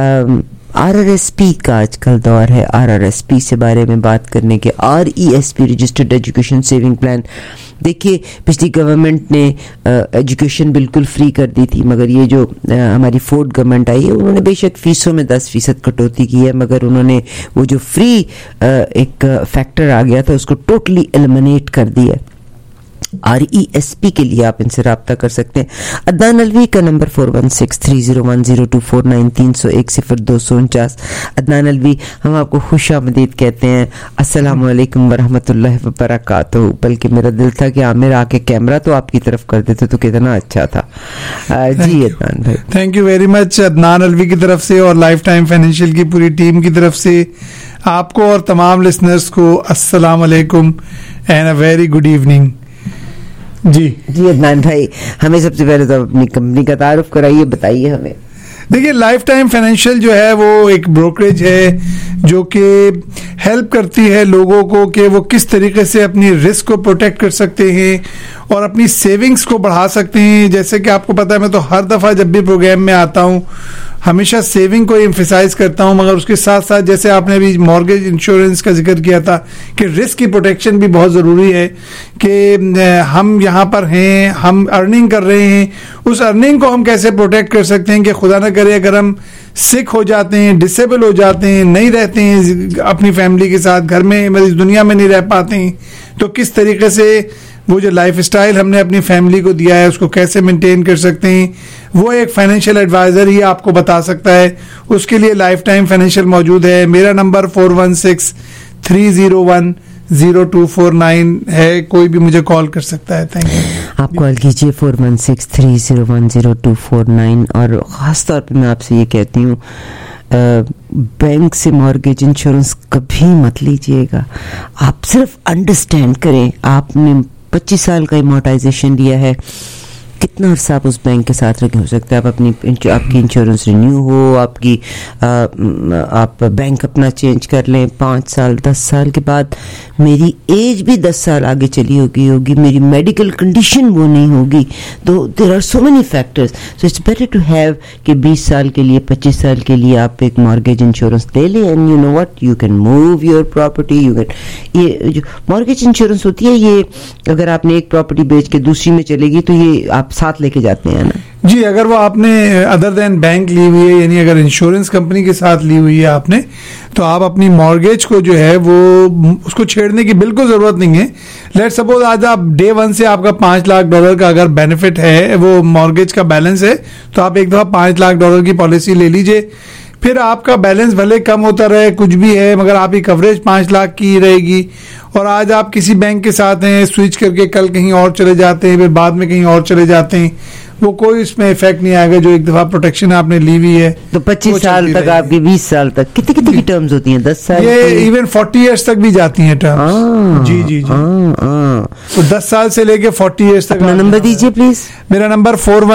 RRSP کا آج کل دور ہے, RRSP سے بارے میں بات کرنے کے. RESP registered education saving plan. دیکھیے پچھلی گورنمنٹ نے ایجوکیشن بالکل فری کر دی تھی, مگر یہ جو ہماری فورڈ گورنمنٹ آئی ہے انہوں نے بے شک فیسوں میں 10% کٹوتی کی ہے, مگر انہوں نے وہ جو فری ایک فیکٹر آ گیا تھا اس کو ٹوٹلی ایلیمنیٹ کر دیا. RESP کے لیے آپ ان سے رابطہ کر سکتے ہیں. عدنان الوی کا نمبر 4163010249 3010249. عدنان الوی, ہم آپ کو خوش آمدید کہتے ہیں. السلام علیکم ورحمۃ اللہ وبرکاتہ. بلکہ میرا دل تھا کہ عامر آ کے کیمرہ تو آپ کی طرف کر دیتے تو کتنا اچھا تھا. جی عدنان بھائی, thank you very much. Adnan Alvi کی طرف سے اور لائف ٹائم فائنینشیل کی پوری ٹیم کی طرف سے آپ کو اور تمام لسنرز کو السلام علیکم and a very good evening. جی عدنان بھائی, ہمیں سب سے پہلے تو اپنی کمپنی کا تعارف کرائیے, بتائیے ہمیں. دیکھیے لائف ٹائم فائنینشیل جو ہے وہ ایک بروکریج ہے جو کہ ہیلپ کرتی ہے لوگوں کو کہ وہ کس طریقے سے اپنی رسک کو پروٹیکٹ کر سکتے ہیں اور اپنی سیونگز کو بڑھا سکتے ہیں. جیسے کہ آپ کو پتہ ہے میں تو ہر دفعہ جب بھی پروگرام میں آتا ہوں ہمیشہ سیونگ کو ایمفیسائز کرتا ہوں, مگر اس کے ساتھ ساتھ جیسے آپ نے ابھی مارگیج انشورنس کا ذکر کیا تھا کہ رسک کی پروٹیکشن بھی بہت ضروری ہے. کہ ہم یہاں پر ہیں, ہم ارننگ کر رہے ہیں, اس ارننگ کو ہم کیسے پروٹیکٹ کر سکتے ہیں کہ خدا نہ کرے اگر ہم سک ہو جاتے ہیں, ڈسیبل ہو جاتے ہیں, نہیں رہتے ہیں اپنی فیملی کے ساتھ, گھر میں اس دنیا میں نہیں رہ پاتے ہیں, تو کس طریقے سے وہ جو لائف اسٹائل ہم نے اپنی فیملی کو دیا ہے اس کو کیسے مینٹین کر سکتے ہیں, وہ ایک فائنینشیل ایڈوائزر ہی آپ کو بتا سکتا ہے. اس کے لیے لائف ٹائم فائنینشیل موجود ہے. میرا نمبر 4163010249 ہے, کوئی بھی مجھے کال کر سکتا ہے. Thank you. آپ کال کیجیے 4163010249. اور خاص طور پہ میں آپ سے یہ کہتی ہوں بینک سے مارگیج انشورنس کبھی مت لیجیے گا. آپ صرف انڈرسٹینڈ کریں, آپ نے 25 سال کا امورٹائزیشن لیا ہے, کتنا عرصہ آپ اس بینک کے ساتھ رکھے ہو سکتے ہیں. آپ کی انشورنس رینیو ہو, آپ بینک اپنا چینج کر لیں, 5 سال 10 سال کے بعد میری ایج بھی 10 سال آگے چلی ہوگی, میری میڈیکل کنڈیشن وہ نہیں ہوگی, تو there are so many factors. So it's better to have کہ 20 سال کے لیے 25 سال کے لیے آپ ایک مارگیج انشورنس لے لیں. And you know what, you can move your property. یہ جو مارگیج انشورنس ہوتی ہے, یہ اگر آپ نے ایک پراپرٹی بیچ کے دوسری میں چلے گی تو یہ آپ ساتھ لے کے جاتے ہیں نا. جی, اگر وہ آپ نے ادر دین بینک لی ہوئی ہے, یعنی اگر انشورنس کمپنی کے ساتھ لی ہوئی ہے آپ نے, تو آپ اپنی مارگیج کو جو ہے وہ اس کو چھیڑنے کی بالکل ضرورت نہیں ہے. لیٹ سپوز آج آپ ڈے 1 سے آپ کا $5 لاکھ کا اگر بینیفٹ ہے, وہ مارگیج کا بیلنس ہے, تو آپ ایک دفعہ $5 لاکھ کی پالیسی لے لیجئے. پھر آپ کا بیلنس بھلے کم ہوتا رہے, کچھ بھی ہے, مگر آپ کی کوریج 5 لاکھ کی رہے گی. اور آج آپ کسی بینک کے ساتھ ہیں, سوئچ کر کے کل کہیں اور چلے جاتے ہیں, پھر بعد میں کہیں اور چلے جاتے ہیں, وہ کوئی اس میں افیکٹ نہیں آئے گا. جو ایک دفعہ پروٹیکشن آپ نے لی ہوئی ہے تو 25 سال تک, آپ کی 20 سال تک کتنی کی ٹرمز ہوتی ہیں, 10 سال, یہ ایون 40 ایئرس تک بھی جاتی ہیں ٹرمز. جی جی جی, تو 10 سال سے لے کے 40 ایئرس تک. اپنا نمبر دیجیے پلیز. میرا نمبر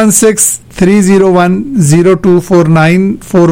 4163010249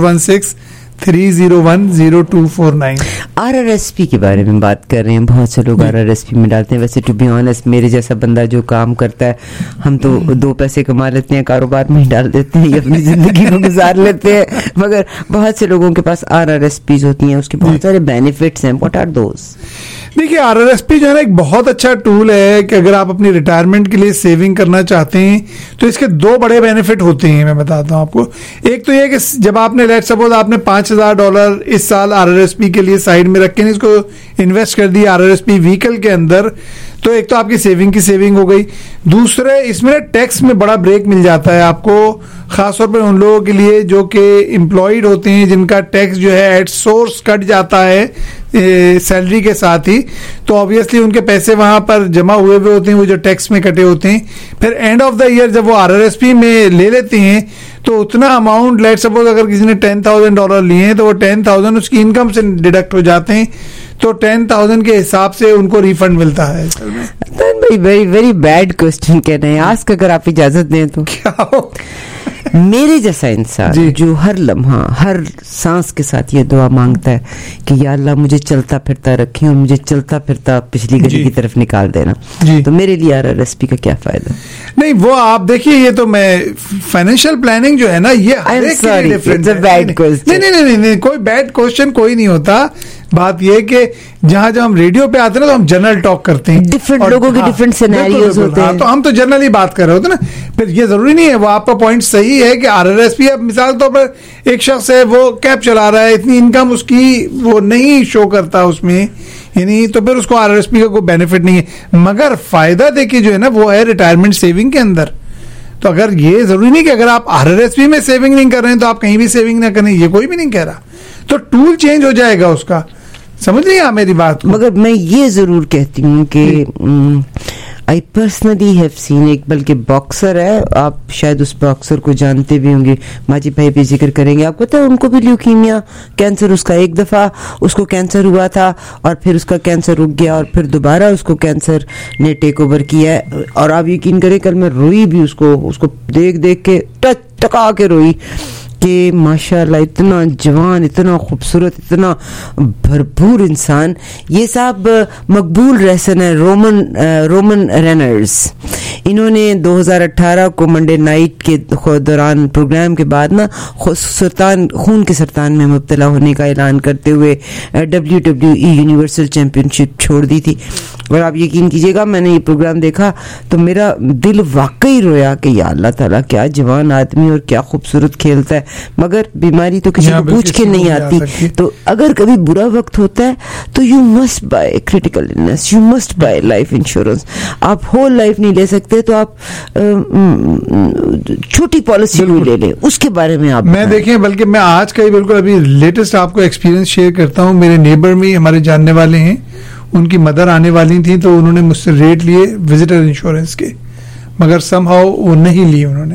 4163010249. RRSP کے بارے میں بات کر رہے ہیں. بہت سے لوگ RRSP میں ڈالتے ہیں. ویسے ٹو بی آنیسٹ میرے جیسا بندہ جو کام کرتا ہے, ہم تو 2 پیسے کما لیتے ہیں, کاروبار میں ہی ڈال دیتے ہیں, اپنی زندگی کو گزار لیتے ہیں. مگر بہت سے لوگوں کے پاس RRSPs ہوتی ہیں, اس کے بہت سارے بینیفٹس ہیں. What are those? دیکھیے RRSP جو ہے نا ایک بہت اچھا ٹول ہے کہ اگر آپ اپنی ریٹائرمنٹ کے لیے سیونگ کرنا چاہتے ہیں تو اس کے 2 بڑے بینیفٹ ہوتے ہیں. میں بتاتا ہوں آپ کو. ایک تو یہ کہ جب آپ نے لیٹ سپوز آپ نے $5,000 اس سال RRSP کے لیے سائڈ میں رکھ کے اس کو انویسٹ کر دی RRSP ویکل کے اندر, تو ایک تو آپ کی سیونگ ہو گئی. دوسرے اس میں ٹیکس میں بڑا بریک مل جاتا ہے آپ کو, خاص طور پہ ان لوگوں کے لیے جو کہ امپلائڈ ہوتے ہیں, جن کا ٹیکس جو ہے ایٹ سورس کٹ جاتا ہے سیلری کے ساتھ ہی, تو آبویسلی ان کے پیسے وہاں پر جمع ہوئے ہوتے ہیں, وہ جو ٹیکس میں کٹے ہوتے ہیں. پھر اینڈ آف دا ایئر جب وہ RRSP میں لے لیتے ہیں تو اتنا اماؤنٹ, لیٹ سپوز اگر کسی نے $10,000 لیے ہیں تو وہ 10,000 اس کی انکم سے ڈیڈکٹ ہو جاتے ہیں, تو 10,000 کے حساب سے ان کو ریفنڈ ملتا ہے. ویری ویری بیڈ کوسچن کہنا ہے آج, اگر آپ اجازت دیں تو. کیا میرے جیسا انسان جو ہر لمحہ ہر سانس کے ساتھ یہ دعا مانگتا ہے کہ یا اللہ مجھے چلتا پھرتا رکھیں اور مجھے چلتا پھرتا پچھلی گلی کی طرف نکال دینا, تو میرے لیے RRSP کا کیا فائدہ؟ نہیں وہ آپ دیکھیے, یہ تو میں فائنینشیل پلاننگ جو ہے نا یہ نہیں کوئی بیڈ کوشچن کوئی نہیں ہوتا. بات یہ کہ جہاں جب ہم ریڈیو پہ آتے ہیں تو ہم جنرل ٹاک کرتے ہیں, ڈفرنٹ لوگوں کے ڈفرنٹ سینیریوز ہوتے ہیں, تو ہم تو جنرلی بات کر رہے ہوتے ہیں نا. پھر یہ ضروری نہیں ہے, وہ آپ کا پوائنٹ صحیح ہے کہ RRSP اب مثال طور پر ایک شخص ہے وہ کیب چلا رہا ہے, اتنی انکم اس کی وہ نہیں شو کرتا اس میں, یعنی تو پھر اس کو RRSP کا کوئی بینیفٹ نہیں ہے. مگر فائدہ دیکھیے جو ہے نا وہ ہے ریٹائرمنٹ سیونگ کے اندر. تو اگر یہ ضروری نہیں کہ اگر آپ RRSP میں سیونگ نہیں کر رہے ہیں تو آپ کہیں بھی سیونگ نہ کریں, یہ کوئی بھی نہیں کہہ رہا. تو ٹول چینج ہو جائے گا اس کا, سمجھ رہی آپ میری بات. مگر میں یہ ضرور کہتی ہوں کہ I personally have seen, ایک بلکہ باکسر ہے, آپ شاید اس باکسر کو جانتے بھی ہوں گے, ماجد بھائی بھی ذکر کریں گے, آپ کو پتا ہے ان کو بھی لیوکیمیا کینسر, اس کا ایک دفعہ اس کو کینسر ہوا تھا اور پھر اس کا کینسر رک گیا اور پھر دوبارہ اس کو کینسر نے ٹیک اوور کیا ہے. اور آپ یقین کریں کل میں روئی بھی اس کو دیکھ کے ٹکا کے روئی کہ ماشاءاللہ اتنا جوان, اتنا خوبصورت, اتنا بھرپور انسان. یہ صاحب مقبول رہسن ہے رومن رینرز. انہوں نے 2018 کو منڈے نائٹ کے دوران پروگرام کے بعد نا خون کے سرطان میں مبتلا ہونے کا اعلان کرتے ہوئے WWE یونیورسل چیمپئن شپ چھوڑ دی تھی. اور آپ یقین کیجیے گا, میں نے یہ پروگرام دیکھا تو میرا دل واقعی رویا کہ یا اللہ تعالیٰ کیا جوان آدمی اور کیا خوبصورت کھیلتا ہے. مگر بیماری تو کسی کو پوچھ کے نہیں آتی, تو اگر کبھی برا وقت ہوتا ہے تو you must buy critical illness, you must buy life insurance. آپ ہول لائف نہیں لے سکتے تو آپ چھوٹی پالیسی لے لیں, اس کے بارے میں آپ میں دیکھیں. بلکہ میں آج کا ہی بالکل ابھی لیٹسٹ آپ کو ایکسپیرینس شیئر کرتا ہوں. میرے نیبر میں ہمارے جاننے والے ہیں, ان کی مدر آنے والی تھیں تو انہوں نے مجھ سے ریٹ لیے وزٹر انشورنس کے, مگر سم ہاؤ وہ نہیں لیے انہوں نے.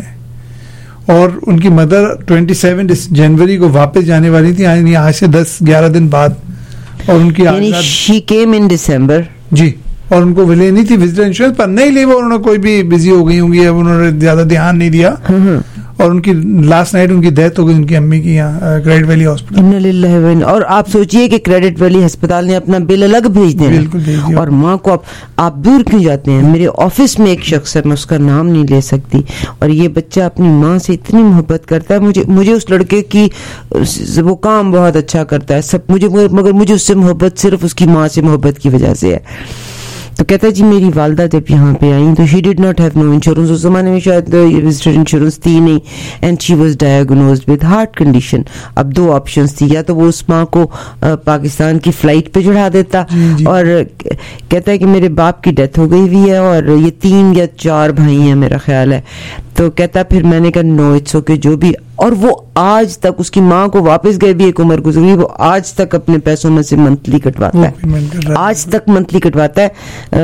اور ان کی مدر 27 جنوری کو واپس جانے والی تھی, یعنی آج سے 10-11 دن بعد. اور ان کی شی کیم ان دسمبر, جی, اور ان کو لینی تھی وزٹر انشورنس پر نہیں لی, وہ انہوں نے کوئی بھی بزی ہو گئی ہوں گی, اب انہوں نے زیادہ دھیان نہیں دیا. اور ان کی لاسٹ نائٹ ان کی ڈیتھ ہو گئی, ان کی امی کی یہاں کریڈٹ ویلی ہاسپٹل. اور آپ سوچئے کہ کریڈٹ ویلی ہسپتال نے اپنا بل الگ بھیج دینا, اور ماں کو آپ دور کیوں جاتے ہیں. میرے آفس میں ایک شخص ہے, میں اس کا نام نہیں لے سکتی, اور یہ بچہ اپنی ماں سے اتنی محبت کرتا ہے. مجھے اس لڑکے کی وہ کام بہت اچھا کرتا ہے سب مگر مجھے اس سے محبت صرف اس کی ماں سے محبت کی وجہ سے ہے. تو کہتا ہے جی میری والدہ جب یہاں پہ آئیں تو she did not have no insurance, اس زمانے میں شاید وزٹر انشورنس تھی نہیں, and she was diagnosed with heart condition. اب دو آپشنس تھی, یا تو وہ اس ماں کو پاکستان کی فلائٹ پہ چڑھا دیتا, اور کہتا ہے کہ میرے باپ کی ڈیتھ ہو گئی ہوئی ہے اور یہ 3 یا 4 بھائی ہیں میرا خیال ہے. تو کہتا پھر میں نے کہا نو اٹس اوکے جو بھی. اور وہ آج تک, اس کی ماں کو واپس گئے بھی ایک عمر گزری, وہ آج تک اپنے پیسوں میں سے منتھلی کٹواتا ہے, آج تک منتھلی کٹواتا ہے.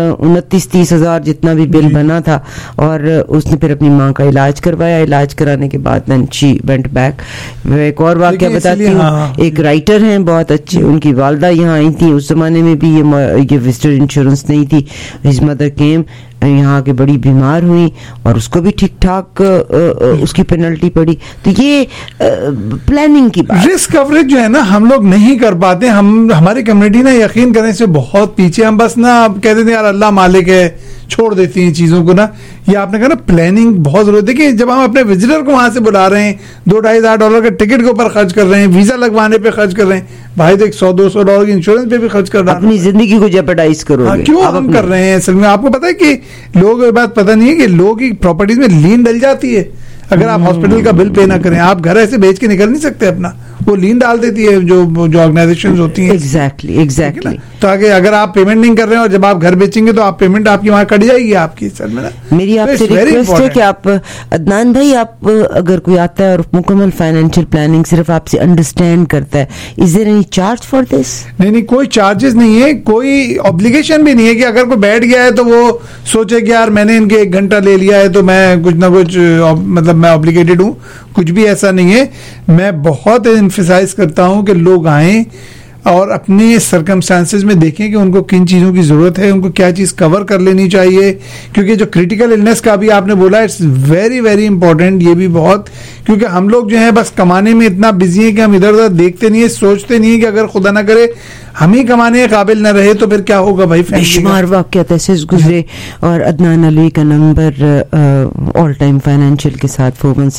29-30 ہزار جتنا بھی بل بنا تھا, اور اس نے پھر اپنی ماں کا علاج کروایا. علاج کرانے کے بعد then she went back. ایک اور واقعہ بتاتی ہوں, ایک رائٹر ہیں بہت اچھے, ان کی والدہ یہاں آئی تھی, اس زمانے میں بھی یہ وزٹر انشورنس نہیں تھی. his mother came, یہاں کے بڑی بیمار ہوئی اور اس کو بھی ٹھیک ٹھاک اس کی پینلٹی پڑی. تو یہ پلاننگ کی بات, رسک کوریج جو ہے نا ہم لوگ نہیں کر پاتے. ہماری کمیونٹی نا یقین کرنے سے بہت پیچھے. ہم بس نا کہتے تھے یار اللہ مالک ہے, چھوڑ دیتی ہیں چیزوں کو نا. یہ آپ نے کہا نا پلاننگ بہت ضروری ہے. دیکھیے جب ہم اپنے وزٹر کو وہاں سے بلا رہے ہیں, $2,500 کے ٹکٹ کے اوپر خرچ کر رہے ہیں, ویزا لگوانے پہ خرچ کر رہے ہیں, بھائی تو $100-200 کی انشورنس پہ بھی خرچ کر رہا ہے. اپنی زندگی کو جیپرڈائز کرو گے, کیوں ہم کر رہے ہیں اصل میں. آپ کو پتا ہے کہ لوگ, یہ بات پتہ نہیں ہے کہ لوگوں کی پراپرٹیز میں لین ڈل جاتی ہے. اگر آپ ہاسپٹل کا بل پے نہ کریں, آپ گھر ایسے بیچ کے نکل نہیں سکتے اپنا, वो लीन डाल देती है जो ऑर्गेनाइजेशंस होती हैं. एग्जैक्टली. तो आगे अगर आप पेमेंट नहीं कर रहे हैं और जब आप घर बेचेंगे तो आप पेमेंट आपकी वहां कट जाएगी आपकी सर में. मेरी आपसे रिक्वेस्ट है कि आप अदनान भाई, आप अगर कोई आता है और मुकम्मल फाइनेंशियल प्लानिंग सिर्फ आपसे अंडरस्टैंड करता है, is there any charge for this? नहीं, कोई चार्जेस नहीं है, कोई ऑब्लिगेशन भी नहीं है कि अगर कोई बैठ गया है तो वो सोचे कि यार मैंने इनके 1 घंटा ले लिया है तो मैं कुछ ना कुछ मतलब मैं ऑब्लिगेटेड हूँ. कुछ भी ऐसा नहीं है. मैं बहुत एम्फसाइज करता हूँ कि लोग आएं और अपने सर्कमस्टांसेस में देखें कि उनको किन चीज़ों की ज़रूरत है, उनको क्या चीज़ कवर कर लेनी चाहिए. क्योंकि जो क्रिटिकल इलनेस का भी आपने बोला, इट्स वेरी वेरी इंपॉर्टेंट. ये भी बहुत, क्योंकि हम लोग जो है बस कमाने में इतना बिजी हैं कि हम इधर उधर देखते नहीं है, सोचते नहीं है कि अगर खुदा ना करे हम ही कमाने के काबिल न रहे तो फिर क्या होगा भाई. बेशुमार वाक़यात ऐसे गुजरे. और अदनान अली का नंबर ऑल टाइम फाइनेंशियल के साथ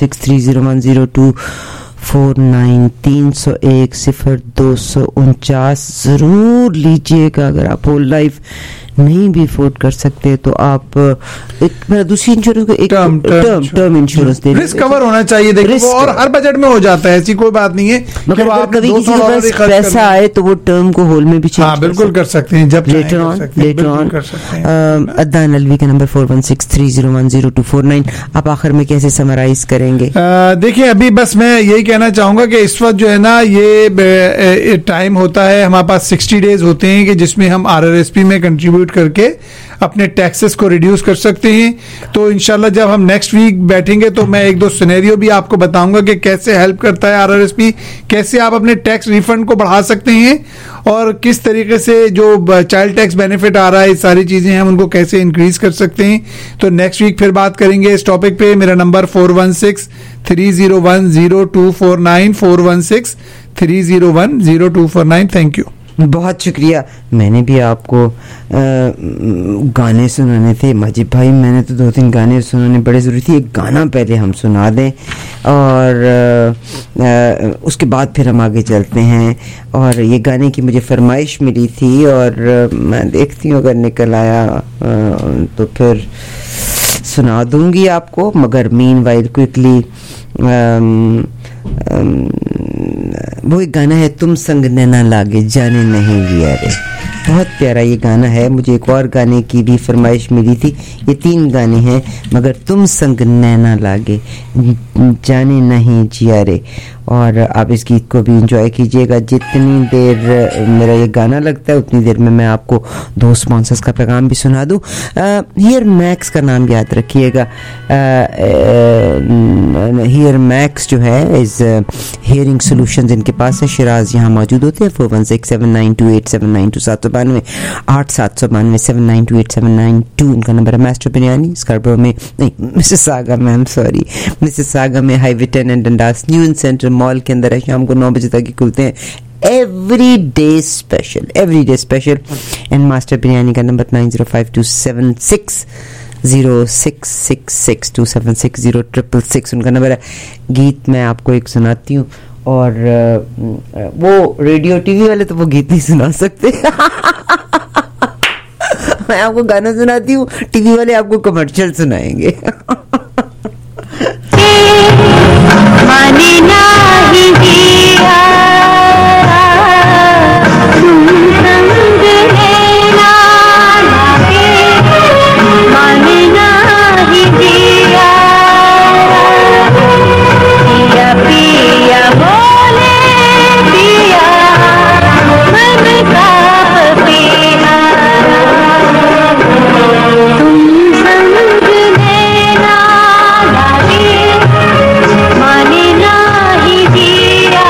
4163010249 301-0249 जरूर लीजिएगा. अगर आप होल लाइफ नहीं भी अफोर्ड कर सकते तो आप एक दूसरी इंश्योरेंस को एक टर्म इंश्योरेंस दे. रिस्क कवर होना चाहिए. देखिए वो और हर बजट में हो जाता है, ऐसी कोई बात नहीं है. मगर कभी किसी के पास पैसा आए तो वो टर्म को होल में भी चेंज बिल्कुल कर सकते हैं जब लेटर ऑन. अदनान अलवी का नंबर 4163010249. आप आखिर में कैसे समराइज करेंगे? देखिए अभी बस मैं यही कहना चाहूंगा कि इस वक्त जो है ना ये टाइम होता है, हमारे पास 60 डेज होते हैं कि जिसमें हम RRSP में कंट्रीब्यूट करके अपने टैक्सेस को रिड्यूस कर सकते हैं. तो इंशाल्लाह जब हम नेक्स्ट वीक बैठेंगे तो मैं 1-2 सिनेरियो भी आपको बताऊंगा कि कैसे हेल्प करता है RRSP, कैसे आप अपने टैक्स रिफंड को बढ़ा सकते हैं और किस तरीके से जो चाइल्ड टैक्स बेनिफिट आ रहा है, सारी चीजें हम उनको कैसे इंक्रीज कर सकते हैं. तो नेक्स्ट वीक फिर बात करेंगे इस टॉपिक पे. मेरा नंबर 416-301-0249 416-301-0249. Thank you. बहुत शुक्रिया. मैंने भी आपको गाने सुनाने थे माजिद भाई, मैंने तो 2-3 गाने सुनाने बड़े ज़रूरी थी. एक गाना पहले हम सुना दें और उसके बाद फिर हम आगे चलते हैं. और ये गाने की मुझे फरमाइश मिली थी और मैं देखती हूँ अगर निकल आया तो फिर सुना दूंगी आपको. मगर मीनवाइल क्विकली वो एक गाना है, तुम संग नैना लागे जाने नहीं लिया रे. बहुत प्यारा ये गाना है. मुझे एक और गाने की भी फरमाइश मिली थी. ये 3 गाने हैं, मगर तुम संग नैना लागे जाने नहीं जिया रे. और आप इस गीत को भी इंजॉय कीजिएगा. जितनी देर मेरा ये गाना लगता है उतनी देर में मैं आपको 2 स्पॉन्सर्स का पैगाम भी सुना दूं. हियर मैक्स का नाम याद रखिएगा. हियर मैक्स जो है इज हियरिंग सॉल्यूशंस इनके पास है. शिराज यहाँ मौजूद होते हैं. 4167928792 792-792 उनका नंबर है. मास्टर बिरयानी स्कार्बरो में नहीं, मिसिसागा में, आई एम सॉरी, मिसिसागा में highway 10 and Dundas new centre mall के अंदर है. शाम को 9 बजे तक ही खुलते हैं. Every day special and master biryani का नंबर 9052760666 उनका नंबर है. गीत मैं आपको एक सुनाती हूँ और वो रेडियो टीवी वाले तो वो गीत नहीं सुना सकते. मैं आपको गाना सुनाती हूँ, टीवी वाले आपको कमर्शियल सुनाएंगे. माने नाही दिया तुम संग नैना लागे, माने नाही दिया पिया पिया बोले पिया मन का पिया तुम संग नैना लागे माने नाही दिया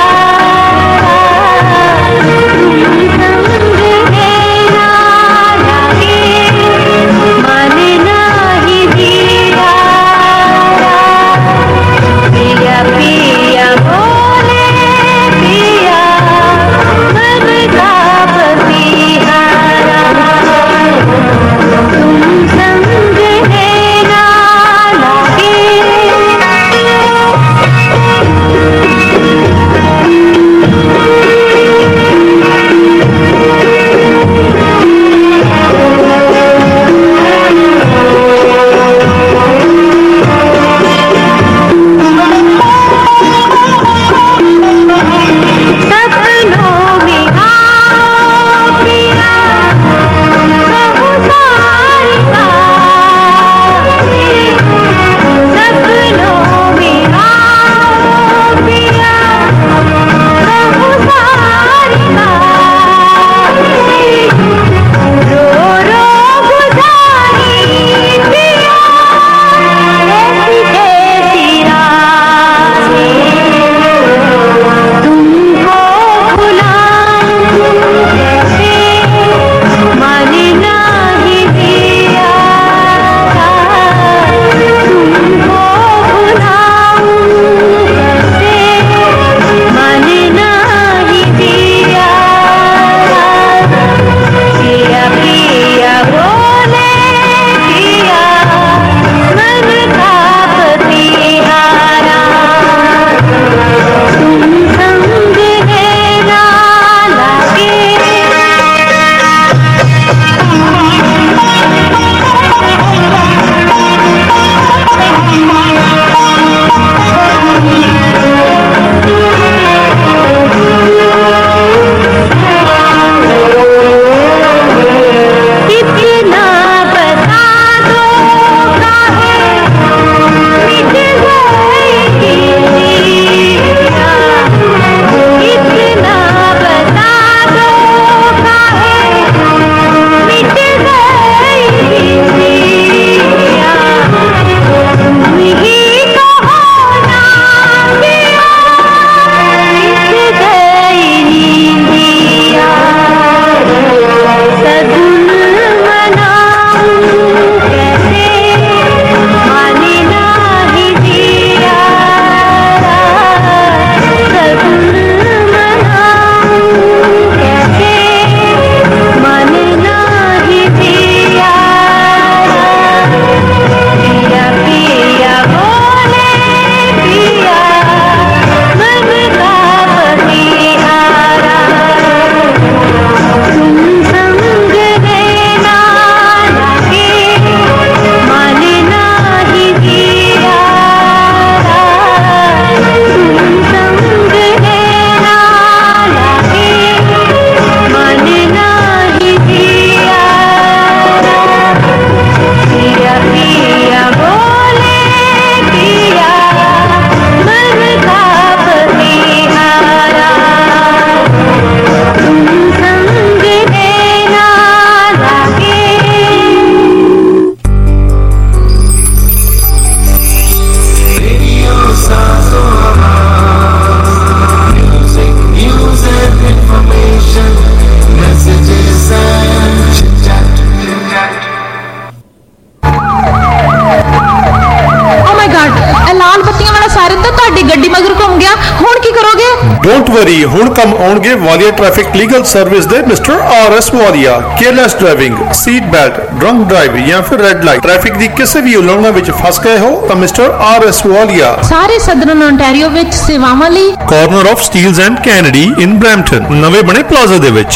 ਡੋਂਟ ਵਰੀ, ਹੁਣ ਕੰਮ ਆਉਣਗੇ ਵਾਲੀਆ ਟ੍ਰੈਫਿਕ ਲੀਗਲ ਸਰਵਿਸ ਦੇ mister RS Walia. Careless driving, seat belt, drunk drive ਜਾਂ ਫਿਰ ਰੈੱਡ ਲਾਈਟ, ਟ੍ਰੈਫਿਕ ਦੀ ਕਿਸੇ ਵੀ ਉਲੰਘਣਾ ਵਿੱਚ ਫਸ ਗਏ ਹੋ ਤਾਂ ਮਿਸਟਰ RS ਵਾਲੀਆ ਸਾਰੇ ਸਦਰਨ ਓਨਟਾਰੀਓ ਵਿੱਚ ਸੇਵਾਵਾਂ ਲਈ corner of Steeles and Kennedy in Brampton, ਨਵੇਂ ਬਣੇ ਪਲਾਜ਼ਾ ਦੇ ਵਿੱਚ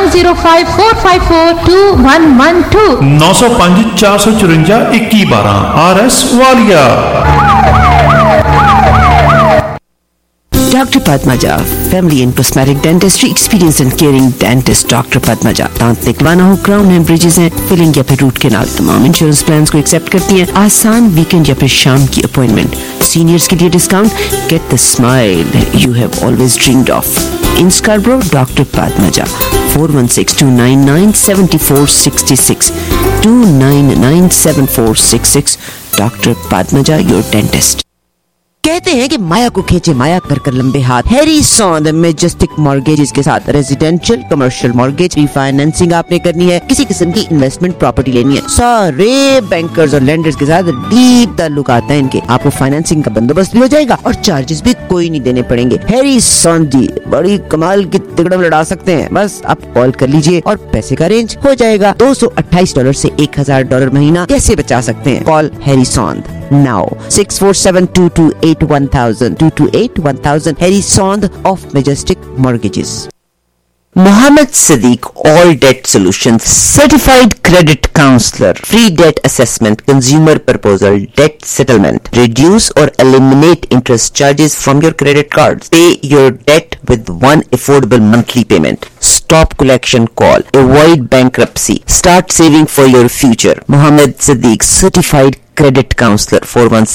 9054542112 905 454 2112 RS Walia. Dr. Padmaja, family and cosmetic dentistry, experienced and caring dentist Dr. Padmaja। दांत निकलवाना हो, क्राउन एंड ब्रिजेस हैं, फिलिंग या फिर रूट कैनाल, तमाम इंश्योरेंस प्लान्स को एक्सेप्ट करती हैं। आसान वीकेंड या फिर शाम की अपॉइंटमेंट, सीनियर्स के लिए discount, get the smile you have always dreamed of. In Scarborough, Dr. Padmaja, 416-299-7466, 299-7466, Dr. Padmaja, your dentist। कहते हैं कि माया को खींचे माया कर कर लंबे हाथ। हैरी सौंद मैजेस्टिक मॉर्गेजेस के साथ रेजिडेंशियल कमर्शियल मॉर्गेज रिफाइनेंसिंग आपने करनी है, किसी किस्म की इन्वेस्टमेंट प्रॉपर्टी लेनी है, सारे बैंकर्स और लैंडर्स के साथ डीप ताल्लुक आता है इनके। आपको फाइनेंसिंग का बंदोबस्त भी हो जाएगा और चार्जेस भी कोई नहीं देने पड़ेंगे। हैरी सौंद जी बड़ी कमाल की तिकड़म लड़ा सकते हैं, बस आप कॉल कर लीजिए और पैसे का अरेंज हो जाएगा। $228 से $1000 महीना कैसे बचा सकते हैं? Call Harry Saund now 647-228-1000 228-1000 Harry Sond of Majestic Mortgages। Mohammed Sadiq, All Debt Solutions, Certified Credit Counselor, Free Debt Assessment, Consumer Proposal, Debt Settlement, Reduce or Eliminate Interest Charges from your credit cards, Pay your debt with one affordable monthly payment, Stop collection call, Avoid bankruptcy, Start saving for your future. Mohammed Sadiq, Certified Credit Counselor,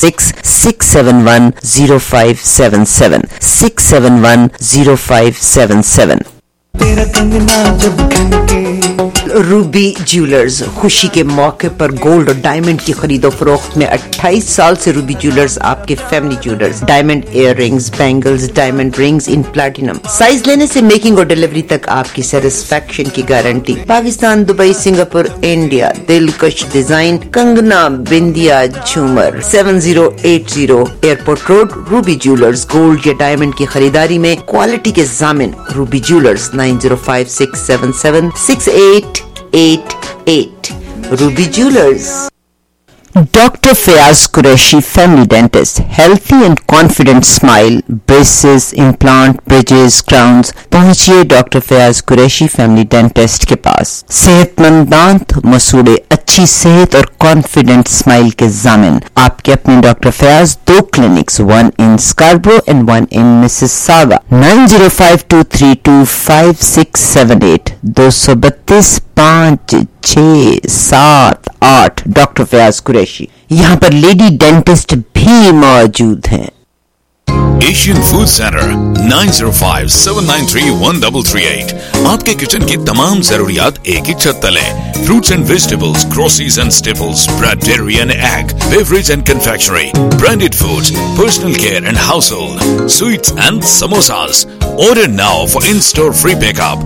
416-671-0577 671-0577। Ruby jewellers खुशी के मौके पर gold और diamond की खरीदो फरोख्त में 28 साल से रूबी ज्वेलर्स आपके family jewellers, diamond ear rings, bangles, diamond rings in platinum, size लेने से मेकिंग और डिलीवरी तक आपकी सेटिस्फेक्शन की guarantee. Pakistan, Dubai, Singapore, India, दिलकश डिजाइन, कंगना, बिंदिया, झूमर। 7080 airport road, Ruby jewellers. Gold या डायमंड की खरीदारी में क्वालिटी के जामिन Ruby jewellers. 9056776888 Ruby Jewelers। Dr. Fayaz Qureshi, Family Dentist, Healthy and Confident Smile, Braces, Implant, Bridges, Crowns। पहुंचिए doctor Fayaz Qureshi family dentist के पास। सेहतमंद दांत, मसूड़े, अच्छी सेहत और कॉन्फिडेंट स्माइल के जामिन आपके अपने doctor Fayaz. 2 clinics, 1 in Scarborough and 1 in Mississauga। 9052325678 232-567-8 doctor Fayaz Qureshi. यहाँ पर लेडी डेंटिस्ट भी मौजूद हैं। Asian food centre 9057931338। आपके किचन की तमाम जरूरियात एक ही छत तले। Fruits and vegetables, groceries and staples, bread, dairy and egg, beverage and confectionery, branded foods, personal care and household, sweets and samosas. Order now for in-store free pickup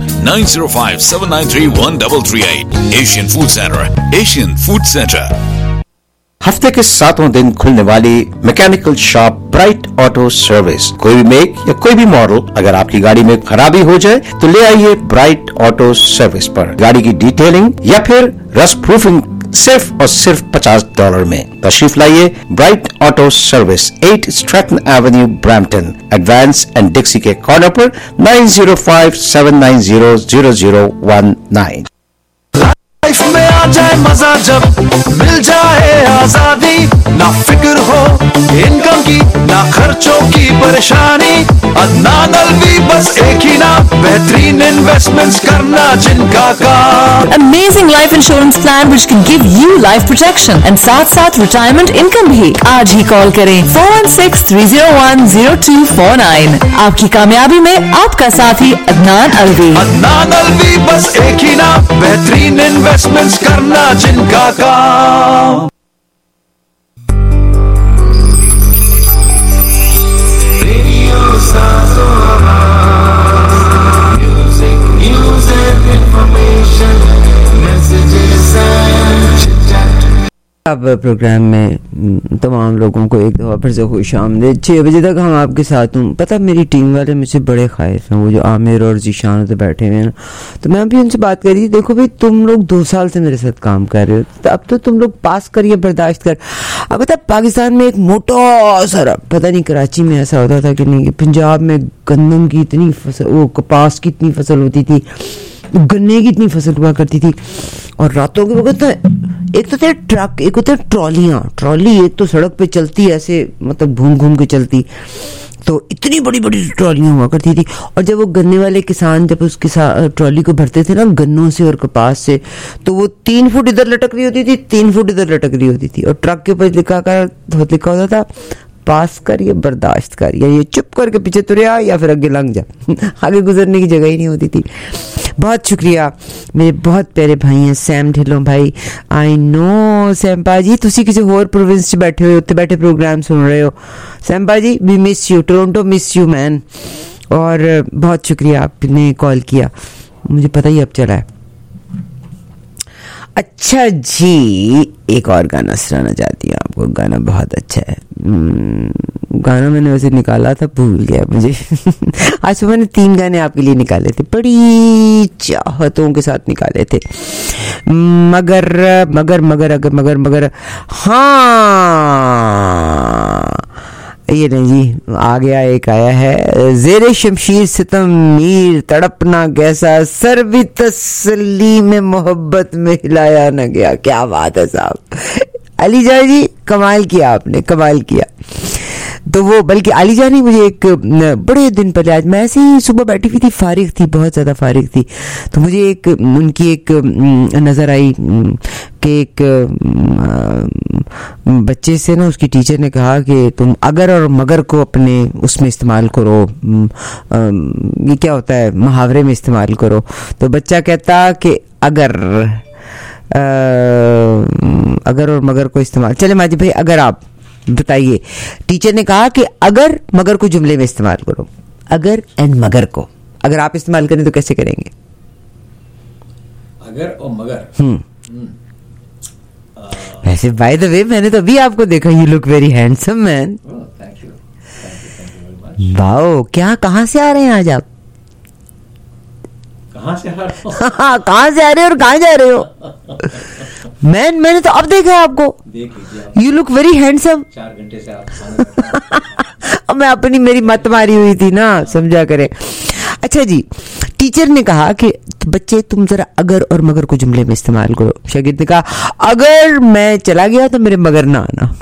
9057931338। Asian Food Center, Asian Food Center। हफ्ते के 7 दिन खुलने वाली mechanical shop bright auto service. कोई भी make या कोई भी मॉडल अगर आपकी गाड़ी में खराबी हो जाए तो ले आइए ब्राइट ऑटो सर्विस पर। गाड़ी की डिटेलिंग या फिर रस्ट प्रूफिंग सिर्फ और सिर्फ $50 में। तशरीफ लाइए bright auto service, 8 Stratton avenue, Brampton. Advance and Dixie के कॉर्नर पर 9057900019। लाइफ में आ जाए मजा जब मिल जाए आजादी, ना फिक्र हो इनकम की ना खर्चों की परेशानी। अदनान अलवी बस एक ही नाम, बेहतरीन इन्वेस्टमेंट्स करना जिनका काम। Amazing life insurance plan which can give you life protection and साथ साथ retirement income भी। आज ही कॉल करें 416-301-0249। आपकी कामयाबी में आपका साथी अदनान अलवी। अदनान अलवी बस एक ही नाम, बेहतरीन इन्वेस्टमेंट्स करना जिनका काम। अब प्रोग्राम में तमाम लोगों को एक दफ़ा फिर से खुश आमदीद। 6 बजे तक हम आपके साथ हूँ। पता मेरी टीम वाले मुझसे बड़े खाइफ हैं, वो जो आमिर और जीशान तो बैठे हुए हैं, तो मैं अभी उनसे बात करी, देखो भाई तुम लोग 2 साल से मेरे साथ काम कर रहे हो, तो अब तो तुम लोग पास करिए, बर्दाश्त कर। अब पता पाकिस्तान में एक मोटा सारा, पता नहीं कराची में ऐसा होता था कि नहीं, पंजाब में गंदम की इतनी फसल, वो कपास की इतनी फसल होती थी, गन्ने की इतनी फसल हुआ करती थी, और रातों के वक्त एक तो थे ट्रक, एक होते ट्रॉली एक तो सड़क पे चलती ऐसे, मतलब घूम घूम के चलती, तो इतनी बड़ी बड़ी ट्रॉलियां हुआ करती थी। और जब वो गन्ने वाले किसान जब उसके साथ ट्रॉली को भरते थे ना गन्नों से और कपास से, तो वो 3 फुट इधर लटक रही होती थी, 3 फुट इधर लटक रही होती थी, और ट्रक के ऊपर लिखा होता था पास कर या बर्दाश्त कर, या ये चुप करके पीछे तुरे आ या फिर आगे लंघ जा। आगे गुजरने की जगह ही नहीं होती थी। बहुत शुक्रिया, मेरे बहुत प्यारे भाई हैं सैम ढिल्लों भाई। आई नो सैम पाजी, तुसी किसी होर प्रोविंस च बैठे हुए, उत्ते बैठे प्रोग्राम सुन रहे हो। सैम पाजी we miss you, Toronto miss you man. और बहुत शुक्रिया आपने कॉल किया, मुझे पता ही अब चला है। अच्छा जी, एक और गाना सुनाना चाहती हूँ आपको। गाना बहुत अच्छा है। गाना मैंने वैसे निकाला था, भूल गया मुझे। आज सुबह मैंने 3 गाने आपके लिए निकाले थे, बड़ी चाहतों के साथ निकाले थे। मगर हाँ ये नहीं जी, आ गया, एक आया है, ज़ेरे शमशीर सितम मीर तड़पना कैसा, सर भी तसल्ली में मोहब्बत में हिलाया न गया। क्या बात है साहब, अली जान जी कमाल किया आपने, कमाल किया। तो वो बल्कि अली जान ही मुझे एक बड़े दिन पहले, आज मैं ऐसे ही सुबह बैठी हुई थी, फारिग थी, बहुत ज़्यादा फारिग थी, तो मुझे एक उनकी एक नज़र आई कि एक बच्चे से ना उसकी टीचर ने कहा कि तुम अगर और मगर को अपने उसमें इस्तेमाल करो, ये क्या होता है मुहावरे में इस्तेमाल करो। तो बच्चा कहता कि अगर और मगर को इस्तेमाल, चले माजी भाई अगर आप बताइए, टीचर ने कहा कि अगर मगर को जुमले में इस्तेमाल करो, अगर एंड मगर को अगर आप इस्तेमाल करें तो कैसे करेंगे? अगर और मगर। वैसे बाय द वे मैंने तो अभी आपको देखा, you look very handsome man. Thank you. Wow, क्या कहाँ से आ रहे हैं आज आप? कहाँ से आ रहे हो? कहाँ से आ रहे हो और कहाँ जा रहे हो? मैंने तो अब देखा है आपको। You look very handsome. 4 घंटे से आप अब मैं अपनी मेरी मत मारी हुई थी ना, समझा करें। अच्छा जी, टीचर ने कहा कि बच्चे तुम जरा अगर और मगर को जुमले में इस्तेमाल करो। शागिर्द ने कहा अगर मैं चला गया तो मेरे मगर ना आना।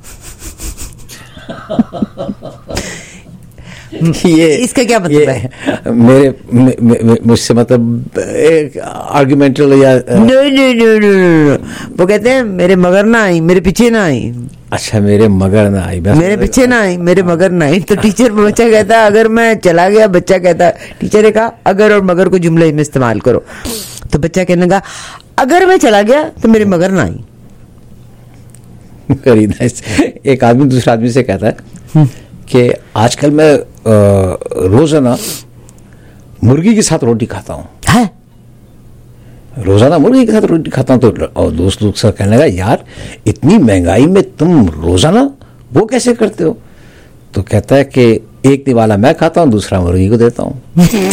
ये इसका क्या मतलब है? मेरे मुझसे मतलब आर्गुमेंटल या नो, वो कहते हैं मेरे मगर ना आई, मेरे पीछे ना आई। अच्छा, मेरे मगर ना आई, मेरे पीछे ना आई, मेरे मगर ना आई। तो टीचर बच्चा कहता है अगर मैं चला गया, बच्चा कहता है, टीचर ने कहा अगर और मगर को जुमले में इस्तेमाल करो। तो बच्चा कहने लगा अगर मैं चला गया तो मेरे मगर ना आई। एक आदमी दूसरे आदमी से कहता है कि आजकल मैं रोजाना मुर्गी के साथ रोटी खाता हूँ। रोजाना मुर्गी के साथ रोटी खाता हूँ। तो और दोस्त लोग से कहने लगा यार इतनी महंगाई में तुम रोजाना वो कैसे करते हो? तो कहता है कि एक निवाला मैं खाता हूँ, दूसरा मुर्गी को देता हूँ।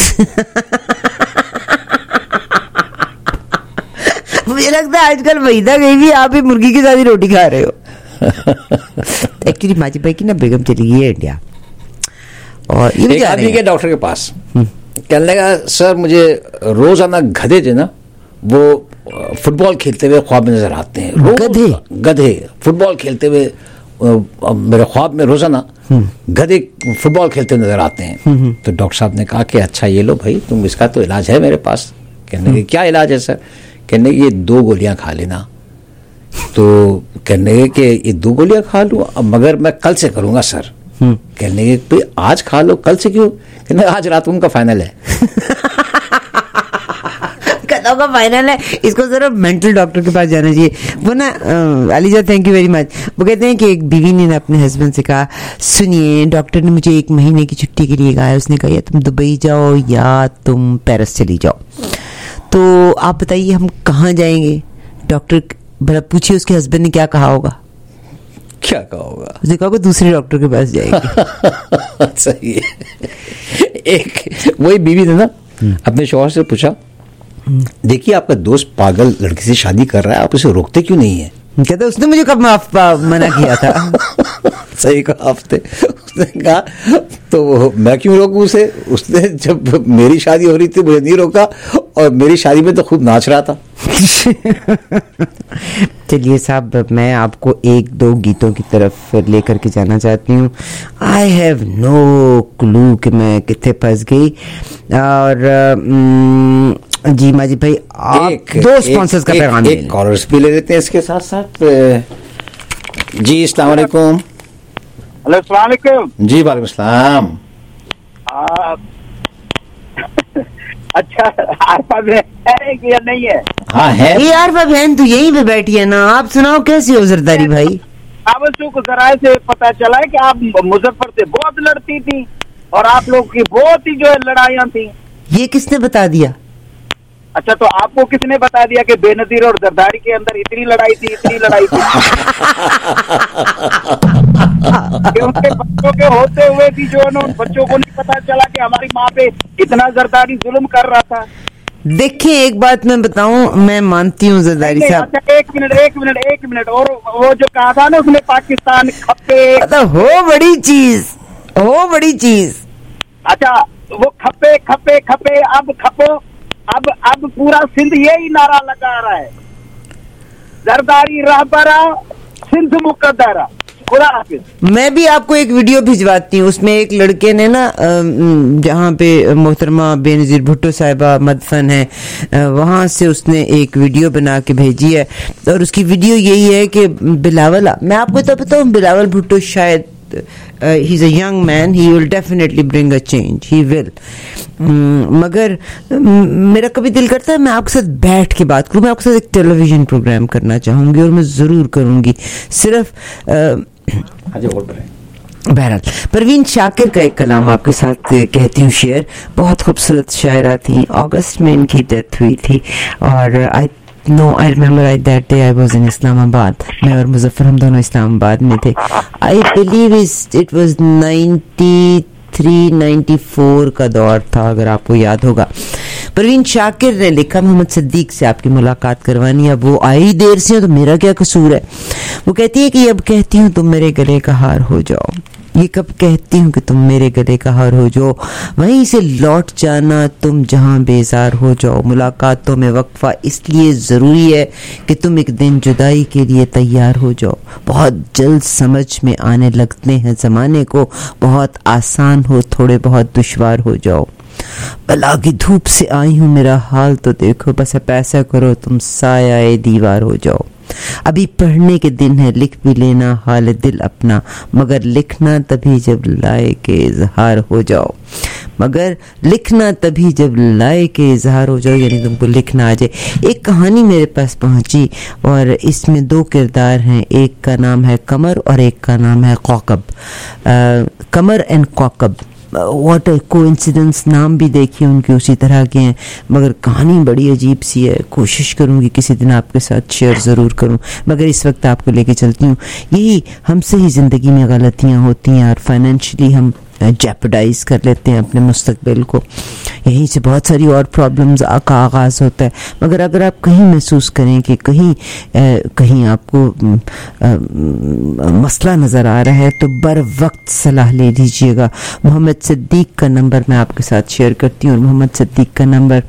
मुझे लगता है आजकल महीदा गई भी आप ही मुर्गी के साथ ही रोटी खा रहे हो। एक्चुअली माजी भाई की ना बेगम चली गई है इंडिया, और ये एक आदमी के डॉक्टर के पास कहने लगा सर मुझे रोजाना गधे जो ना वो फुटबॉल खेलते हुए ख्वाब में नजर आते हैं। गधे फुटबॉल खेलते हुए मेरे ख्वाब में रोजाना गधे फुटबॉल खेलते हुए नजर आते हैं। तो डॉक्टर साहब ने कहा कि अच्छा ये लो भाई, तुम इसका तो इलाज है मेरे पास। कहने के क्या इलाज है सर? कहने ये 2 गोलियां खा लेना। तो कहने के ये 2 गोलियां खा लूं, अब मगर मैं कल से करूंगा सर। कहने के भाई आज खा लो, कल से क्यों? कहने आज रात उनका फाइनल है। कदों का फाइनल है, इसको जरा मेंटल डॉक्टर के पास जाना चाहिए। वो ना Aliza thank you very much. वो कहते हैं कि एक बीवी ने अपने हस्बैंड से कहा सुनिए डॉक्टर ने मुझे 1 महीने की छुट्टी के लिए कहा है। उसने कहा या तुम दुबई जाओ या तुम पेरिस चली जाओ, तो आप बताइए हम कहाँ जाएंगे? डॉक्टर भला पूछिए उसके हस्बैंड ने क्या कहा होगा? क्या कहा होगा? उसने कहा दूसरे डॉक्टर के पास जाएगी। सही है। एक वही बीवी ने ना अपने शौहर से पूछा, देखिए आपका दोस्त पागल लड़की से शादी कर रहा है, आप उसे रोकते क्यों नहीं है? कहता उसने मुझे कब मना किया था? सही कहा आपने। उसने कहा तो मैं क्यों रोकूं उसे, उसने जब मेरी शादी हो रही थी मुझे नहीं रोका, और मेरी शादी में तो खुद नाच रहा था। चलिए साहब, मैं आपको एक दो गीतों की तरफ लेकर के जाना चाहती हूँ। आई हैव नो क्लू कि मैं कितने फंस गई। और जी माजिद भाई, आप दो स्पॉन्सर्स का पैगाम एक कॉलर्स भी ले लेते हैं इसके साथ साथ। जी अस्सलाम वालेकुम। हेलो अस्सलाम वालेकुम। जी वालेकुम सलाम। अच्छा, आरफा बहन है कि या नहीं है? हाँ है। ये आरफा बहन तो यहीं पे बैठी है ना। आप सुनाओ कैसी हो जरदारी भाई? आवश्यक जराये से पता चला है कि आप मुजफ्फर से बहुत लड़ती थी और आप लोग की बहुत ही जो है लड़ाइयाँ थी। ये किसने बता दिया? अच्छा, तो आपको किसने बता दिया कि बेनजीर और जरदारी के अंदर इतनी लड़ाई थी, इतनी लड़ाई थी? कि उनके बच्चों के होते हुए भी जो है ना, उन बच्चों को नहीं पता चला कि हमारी माँ पे इतना जरदारी जुल्म कर रहा था। देखिए एक बात मैं बताऊं, मैं मानती हूँ जरदारी साहब। अच्छा, एक मिनट। और वो जो कहा था ना उसने, पाकिस्तान खप्पे, हो बड़ी चीज। अच्छा, वो खप्पे अब खपो। अब पूरा सिंध यही नारा लगा रहा है, जरदारी रहबरा सिंध मुकद्दरा। खुदा हाफिज। मैं भी आपको एक वीडियो भिजवाती हूँ, उसमें एक लड़के ने ना, जहाँ पे मोहतरमा बेनजीर भुट्टो साहिबा मदफन है, वहां से उसने एक वीडियो बना के भेजी है। और उसकी वीडियो यही है कि बिलावल, मैं आपको तो बताऊँ, बिलावल भुट्टो शायद he is a young man, he will definitely bring a change, he will. मगर मेरा कभी दिल करता है मैं आपके साथ बैठ के बात करूं, मैं आपके साथ एक टेलीविजन प्रोग्राम करना चाहूंगी और मैं जरूर करूंगी। सिर्फ बहरहाल परवीन शाकिर का एक कलाम आपके साथ कहती हूँ शेयर। बहुत खूबसूरत शायरा थी। अगस्त में इनकी डेथ हुई थी और I remember that day I was in Islamabad. मैं और मुजफ्फर हम दोनों इस्लामाबाद में थे। I believe it was 93-94 का दौर था, अगर आपको याद होगा। परवीन शाकिर ने लिखा, मोहम्मद सिद्दीक से आपकी मुलाकात करवानी, अब वो आई देर से तो मेरा क्या कसूर है। वो कहती है कि अब कहती हूँ तुम मेरे गले का हार हो जाओ, ये कब कहती हूँ कि तुम मेरे गले का हार हो जाओ, वहीं से लौट जाना तुम जहाँ बेजार हो जाओ। मुलाकातों में वक्फा इसलिए ज़रूरी है कि तुम एक दिन जुदाई के लिए तैयार हो जाओ। बहुत जल्द समझ में आने लगते हैं ज़माने को, बहुत आसान हो थोड़े बहुत दुश्वार हो जाओ। बला की धूप से आई हूँ मेरा हाल तो देखो, बस अब ऐसा करो तुम साया दीवार हो जाओ। अभी पढ़ने के दिन है, लिख भी लेना हाल दिल अपना, मगर लिखना तभी जब लायक इजहार हो जाओ। मगर लिखना तभी जब लायक इजहार हो जाओ, यानी तुमको लिखना आ जाए। एक कहानी मेरे पास पहुंची और इसमें दो किरदार हैं, एक का नाम है कमर और एक का नाम है Kaukab. Qamar and Kaukab, what a coincidence, नाम भी देखिए उनके उसी तरह के हैं, मगर कहानी बड़ी अजीब सी है। कोशिश करूंगी किसी दिन आपके साथ शेयर ज़रूर करूं, मगर इस वक्त आपको लेके चलती हूँ। यही हमसे ही ज़िंदगी में गलतियाँ होती हैं और फाइनेंशियली हम जेपडाइज कर लेते हैं अपने मुस्तकबिल को। यहीं से बहुत सारी और प्रॉब्लम्स का आगाज़ होता है। मगर अगर आप कहीं महसूस करें कि कहीं आपको मसला नज़र आ रहा है तो बर वक्त सलाह ले लीजिएगा। मोहम्मद सिद्दीक का नंबर मैं आपके साथ शेयर करती हूँ। मोहम्मद सिद्दीक का नंबर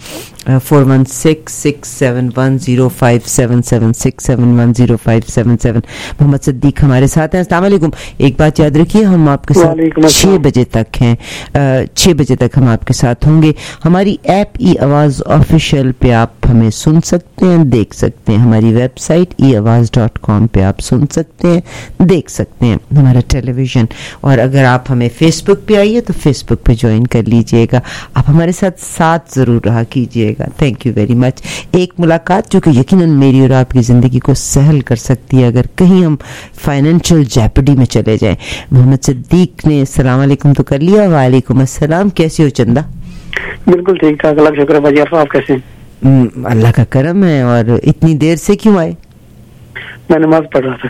4166710577 6710577। मोहम्मद सिद्दीक हमारे साथ हैं। अस्सलाम वालेकुम। एक बात याद रखिए, हम आपके साथ 6 बजे तक हैं, 6 बजे तक हम आपके साथ होंगे। हमारी ऐप ई आवाज़ ऑफिशियल पे आप हमें सुन सकते हैं, देख सकते हैं। हमारी वेबसाइट eawaz.com पे आप सुन सकते हैं, देख सकते हैं हमारा टेलीविज़न। और अगर आप हमें फेसबुक पे आइए तो फेसबुक पे ज्वाइन कर लीजिएगा। आप हमारे साथ ज़रूर रहा कीजिएगा। Thank you very much. एक मुलाकात जो कि यकीनन मेरी और आपकी ज़िंदगी को सहल कर सकती है अगर कहीं हम फाइनेंशियल जेपडी में चले जाएं। मोहम्मद सिद्दीक ने अस्सलाम वालेकुम तो कर लिया। वालेकुम अस्सलाम। कैसे हो चंदा? बिल्कुल ठीक ठाक, अल्लाह का शुक्र है। आप कैसे? अल्लाह का करम है। और इतनी देर से क्यों आए? मैं नमाज पढ़ रहा था।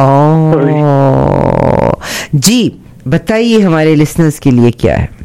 जी बताइए हमारे लिसनर्स के लिए क्या है?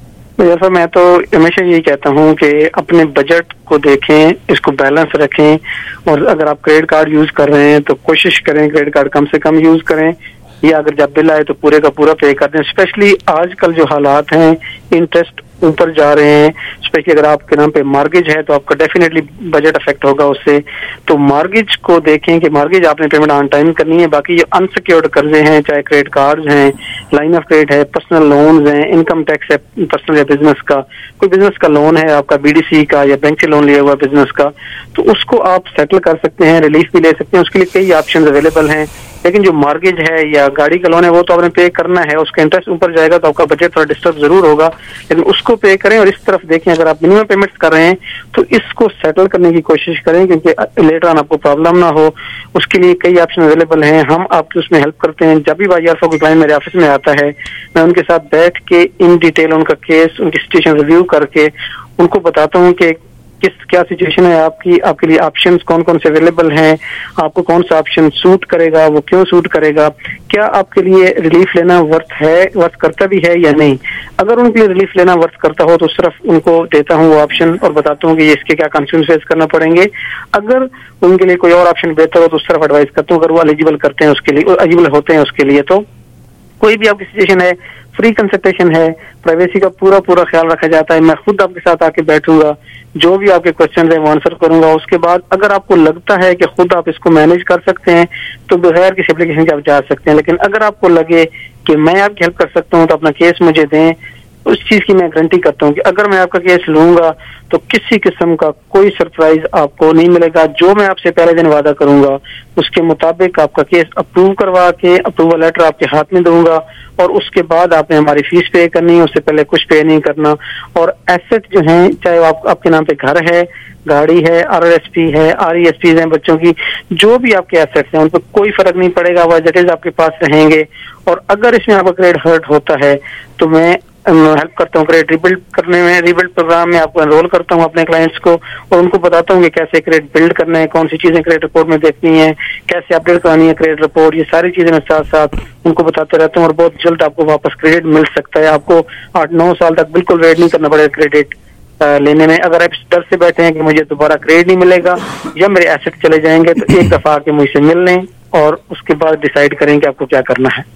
जैसा मैं तो हमेशा यही कहता हूँ कि अपने बजट को देखें, इसको बैलेंस रखें, और अगर आप क्रेडिट कार्ड यूज कर रहे हैं तो कोशिश करें क्रेडिट कार्ड कम से कम यूज करें, या अगर जब बिल आए तो पूरे का पूरा पे कर दें। स्पेशली आजकल जो हालात हैं, इंटरेस्ट ऊपर जा रहे हैं, स्पेशली अगर आपके नाम पे मॉर्गेज है तो आपका डेफिनेटली बजट अफेक्ट होगा उससे। तो मॉर्गेज को देखें कि मॉर्गेज आपने पेमेंट ऑन टाइम करनी है। बाकी जो अनसिक्योर्ड कर्जे हैं, चाहे क्रेडिट कार्ड हैं, लाइन ऑफ क्रेडिट है, पर्सनल लोन्स हैं, इनकम टैक्स है पर्सनल या बिजनेस का, कोई बिजनेस का लोन है आपका बीडीसी का या बैंक से लोन लिया हुआ बिजनेस का, तो उसको आप सेटल कर सकते हैं, रिलीफ भी ले सकते हैं। उसके लिए कई ऑप्शन अवेलेबल हैं। लेकिन जो मॉर्गेज है या गाड़ी का लोन है वो तो आपने पे करना है, उसका इंटरेस्ट ऊपर जाएगा तो आपका बजट थोड़ा डिस्टर्ब जरूर होगा, लेकिन उसको पे करें। और इस तरफ देखें, अगर आप मिनिमम पेमेंट्स कर रहे हैं तो इसको सेटल करने की कोशिश करें, क्योंकि लेटर ऑन आपको प्रॉब्लम ना हो। उसके लिए कई ऑप्शन अवेलेबल हैं, हम आपकी उसमें हेल्प करते हैं। जब भी वाईआरएफ कोई क्लाइंट मेरे ऑफिस में आता है, मैं उनके साथ बैठ के इन डिटेल उनका केस, उनकी सिचुएशन रिव्यू करके उनको बताता हूँ कि क्या सिचुएशन है आपकी, आपके लिए ऑप्शंस कौन कौन से अवेलेबल हैं, आपको कौन सा ऑप्शन सूट करेगा, वो क्यों सूट करेगा, क्या आपके लिए रिलीफ लेना वर्थ करता भी है या नहीं। अगर उनके लिए रिलीफ लेना वर्थ करता हो तो सिर्फ उनको देता हूँ वो ऑप्शन और बताता हूँ कि इसके क्या कॉन्सिक्वेंसेस करना पड़ेंगे। अगर उनके लिए कोई और ऑप्शन बेहतर हो तो सिर्फ एडवाइस करता हूँ, अगर वो एलिजिबल करते हैं उसके लिए, एलिजिबल होते हैं उसके लिए। तो कोई भी आपकी सिचुएशन है, फ्री कंसल्टेशन है, प्राइवेसी का पूरा ख्याल रखा जाता है। मैं खुद आपके साथ आके बैठूंगा, जो भी आपके क्वेश्चन है वो आंसर करूंगा। उसके बाद अगर आपको लगता है कि खुद आप इसको मैनेज कर सकते हैं तो बगैर किसी एप्लीकेशन के आप जा सकते हैं। लेकिन अगर आपको लगे कि मैं आपकी हेल्प कर सकता हूँ तो अपना केस मुझे दें। उस चीज की मैं गारंटी करता हूँ कि अगर मैं आपका केस लूंगा तो किसी किस्म का कोई सरप्राइज आपको नहीं मिलेगा। जो मैं आपसे पहले दिन वादा करूंगा उसके मुताबिक आपका केस अप्रूव करवा के अप्रूवल लेटर आपके हाथ में दूंगा, और उसके बाद आपने हमारी फीस पे करनी है, उससे पहले कुछ पे नहीं करना। और एसेट जो हैं, चाहे आपके नाम पे घर है, गाड़ी है, RRSP है, RESP हैं बच्चों की, जो भी आपके एसेट्स हैं उन पर कोई फर्क नहीं पड़ेगा, वो एज इट इज आपके पास रहेंगे। और अगर इसमें आपका क्रेडिट हर्ट होता है तो मैं हेल्प करता हूँ क्रेडिट रिबिल्ड करने में। रिबिल्ड प्रोग्राम में आपको एनरोल करता हूँ अपने क्लाइंट्स को, और उनको बताता हूँ कि कैसे क्रेडिट बिल्ड करना है, कौन सी चीजें क्रेडिट रिपोर्ट में देखनी है, कैसे अपडेट करानी है क्रेडिट रिपोर्ट। ये सारी चीजें मैं साथ साथ उनको बताते रहता हूँ, और बहुत जल्द आपको वापस क्रेडिट मिल सकता है। आपको 8-9 साल तक बिल्कुल वेट नहीं करना पड़ेगा क्रेडिट लेने में। अगर आप इस डर से बैठे हैं कि मुझे दोबारा क्रेडिट नहीं मिलेगा या मेरे एसेट चले जाएंगे, तो एक दफा आके मुझसे मिल लें और उसके बाद डिसाइड करें कि आपको क्या करना है।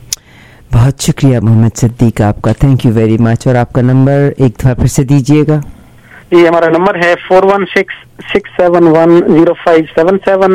बहुत शुक्रिया मोहम्मद सिद्दीक आपका, थैंक यू वेरी मच। और आपका नंबर एक दफा फिर से दीजिएगा। जी, हमारा नंबर है 416-671-0577,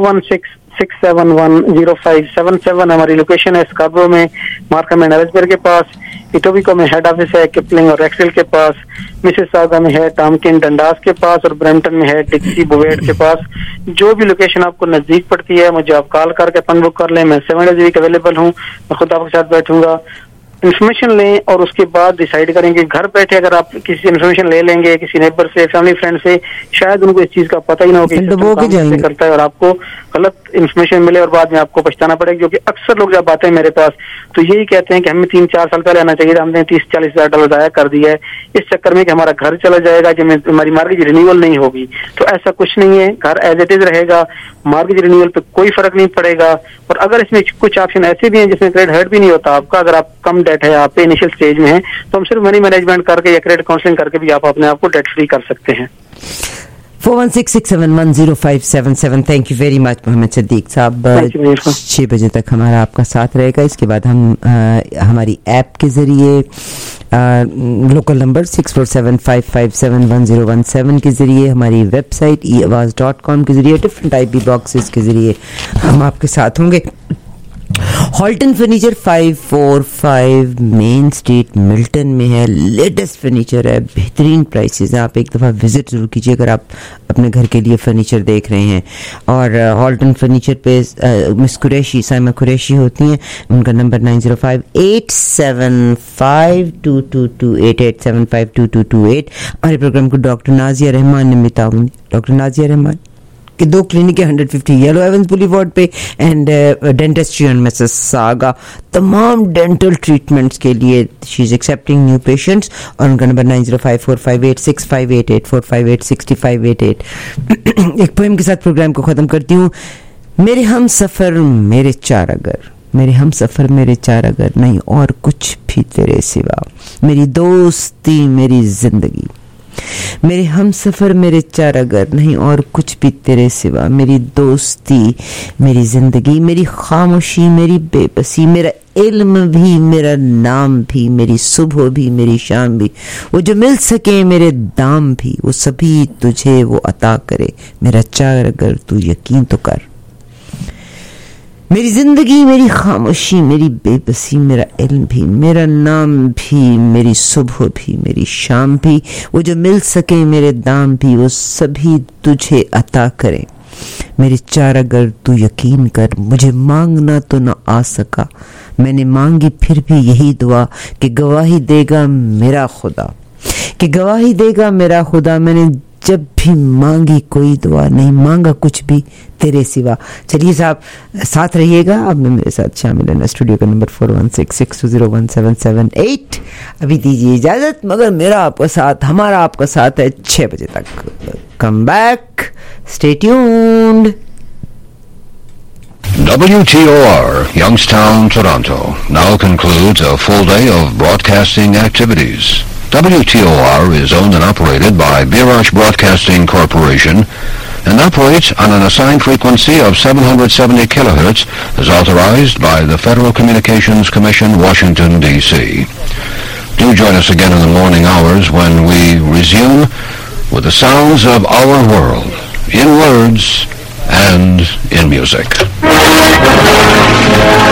416-671-0577। हमारी लोकेशन है स्कार्बरो में, मार्कम एंड एलिसबर्ग के पास, इटोबिको में हेड ऑफिस है, किपलिंग और रेक्सविल के पास, मिसिसागा में है, टॉमकिन डंडास के पास, और ब्रैम्पटन में है डिक्सी बुवेट के पास। जो भी लोकेशन आपको नजदीक पड़ती है मुझे आप कॉल करके अपन बुक कर लें। मैं 7 days वीक अवेलेबल हूँ, मैं खुद आपके साथ बैठूंगा, इन्फॉर्मेशन लें और उसके बाद डिसाइड करेंगे। घर बैठे अगर आप किसी इन्फॉर्मेशन ले लेंगे किसी नेबर से, फैमिली फ्रेंड से, शायद उनको इस चीज का पता ही ना हो कि कैसे करता है और आपको गलत इन्फॉर्मेशन मिले और बाद में आपको पछताना पड़ेगा। क्योंकि अक्सर लोग जब आते हैं मेरे पास तो यही कहते हैं कि हमें 3-4 साल पहले आना चाहिए था, हमने 30-40 हजार डॉलर ज़ाया कर दिया है इस चक्कर में कि हमारा घर चला जाएगा, कि हमारी मार्गेज रिन्यूअल नहीं होगी। तो ऐसा कुछ नहीं है, घर एज इट इज रहेगा, मार्गेज रिन्यूअल पे कोई फर्क नहीं पड़ेगा। और अगर इसमें कुछ ऑप्शन ऐसे भी हैं जिसमें क्रेडिट हर्ट भी नहीं होता आपका, अगर आप कम डेट है, आप इनिशियल स्टेज में है, तो हम सिर्फ मनी मैनेजमेंट करके या क्रेडिट काउंसलिंग करके भी आप अपने आप को डेट फ्री कर सकते हैं। 416-671-0577। Thank you very much Mohammad Siddiq sahab. 6 बजे तक हमारा आपका साथ रहेगा। इसके बाद हम हमारी ऐप के जरिए लोकल नंबर 6475571017 के जरिए, हमारी वेबसाइट eawaz.com के जरिए, डिफरेंट IP बॉक्सेस के जरिए हम आपके साथ होंगे। Halton furniture 545 main street Milton में है, लेटेस्ट फर्नीचर है, बेहतरीन प्राइसेस हैं। आप एक दफ़ा विजिट ज़रूर कीजिए अगर आप अपने घर के लिए फर्नीचर देख रहे हैं। और हॉल्टन फर्नीचर पे मिस कुरैशी, साइमा कुरैशी होती हैं, उनका नंबर 9058752228 हमारे प्रोग्राम को डॉक्टर नाजिया रहमान ने मिताउन। डॉक्टर नाजिया रहमान कि 2 क्लिनिक है 150 येलो एवंस बुलीवार्ड पे एंड डेंटिस्ट्री ऑन मिसिसागा। तमाम डेंटल ट्रीटमेंट्स के लिए she is accepting new patients और उनका नंबर 9054586588 4586588। एक पोएम के साथ प्रोग्राम को ख़त्म करती हूँ। मेरे हम सफर मेरे चार अगर, मेरे हम सफर मेरे चार अगर, नहीं और कुछ भी तेरे सिवा, मेरी दोस्ती मेरी जिंदगी, मेरे हम सफर मेरे चार अगर, नहीं और कुछ भी तेरे सिवा, मेरी दोस्ती मेरी जिंदगी, मेरी खामोशी मेरी बेबसी, मेरा इल्म भी मेरा नाम भी, मेरी सुबह भी मेरी शाम भी, वो जो मिल सके मेरे दाम भी, वो सभी तुझे वो अता करे, मेरा चार अगर तू यकीन तो कर। मेरी जिंदगी मेरी खामोशी मेरी बेबसी, मेरा इल्म भी मेरा नाम भी, मेरी सुबह भी मेरी शाम भी, वो जो मिल सके मेरे दाम भी, वो सभी तुझे अता करे, मेरे चार अगर तू यकीन कर। मुझे मांगना तो न आ सका, मैंने मांगी फिर भी यही दुआ कि गवाही देगा मेरा खुदा, कि गवाही देगा मेरा खुदा, मैंने जब भी मांगी कोई दुआ, नहीं मांगा कुछ भी तेरे सिवा। चलिए साहब साथ रहिएगा, आप मेरे साथ शामिल है स्टूडियो का नंबर 4166201778। अभी दीजिए इजाजत, मगर मेरा आपका साथ, हमारा आपका साथ है 6 बजे तक। Come back, stay tuned. WTOR, Youngstown, Toronto, now concludes a full day of broadcasting activities. WTOR is owned and operated by Birash Broadcasting Corporation and operates on an assigned frequency of 770 kilohertz as authorized by the Federal Communications Commission, Washington, D.C. Do join us again in the morning hours when we resume with the sounds of our world, in words and in music.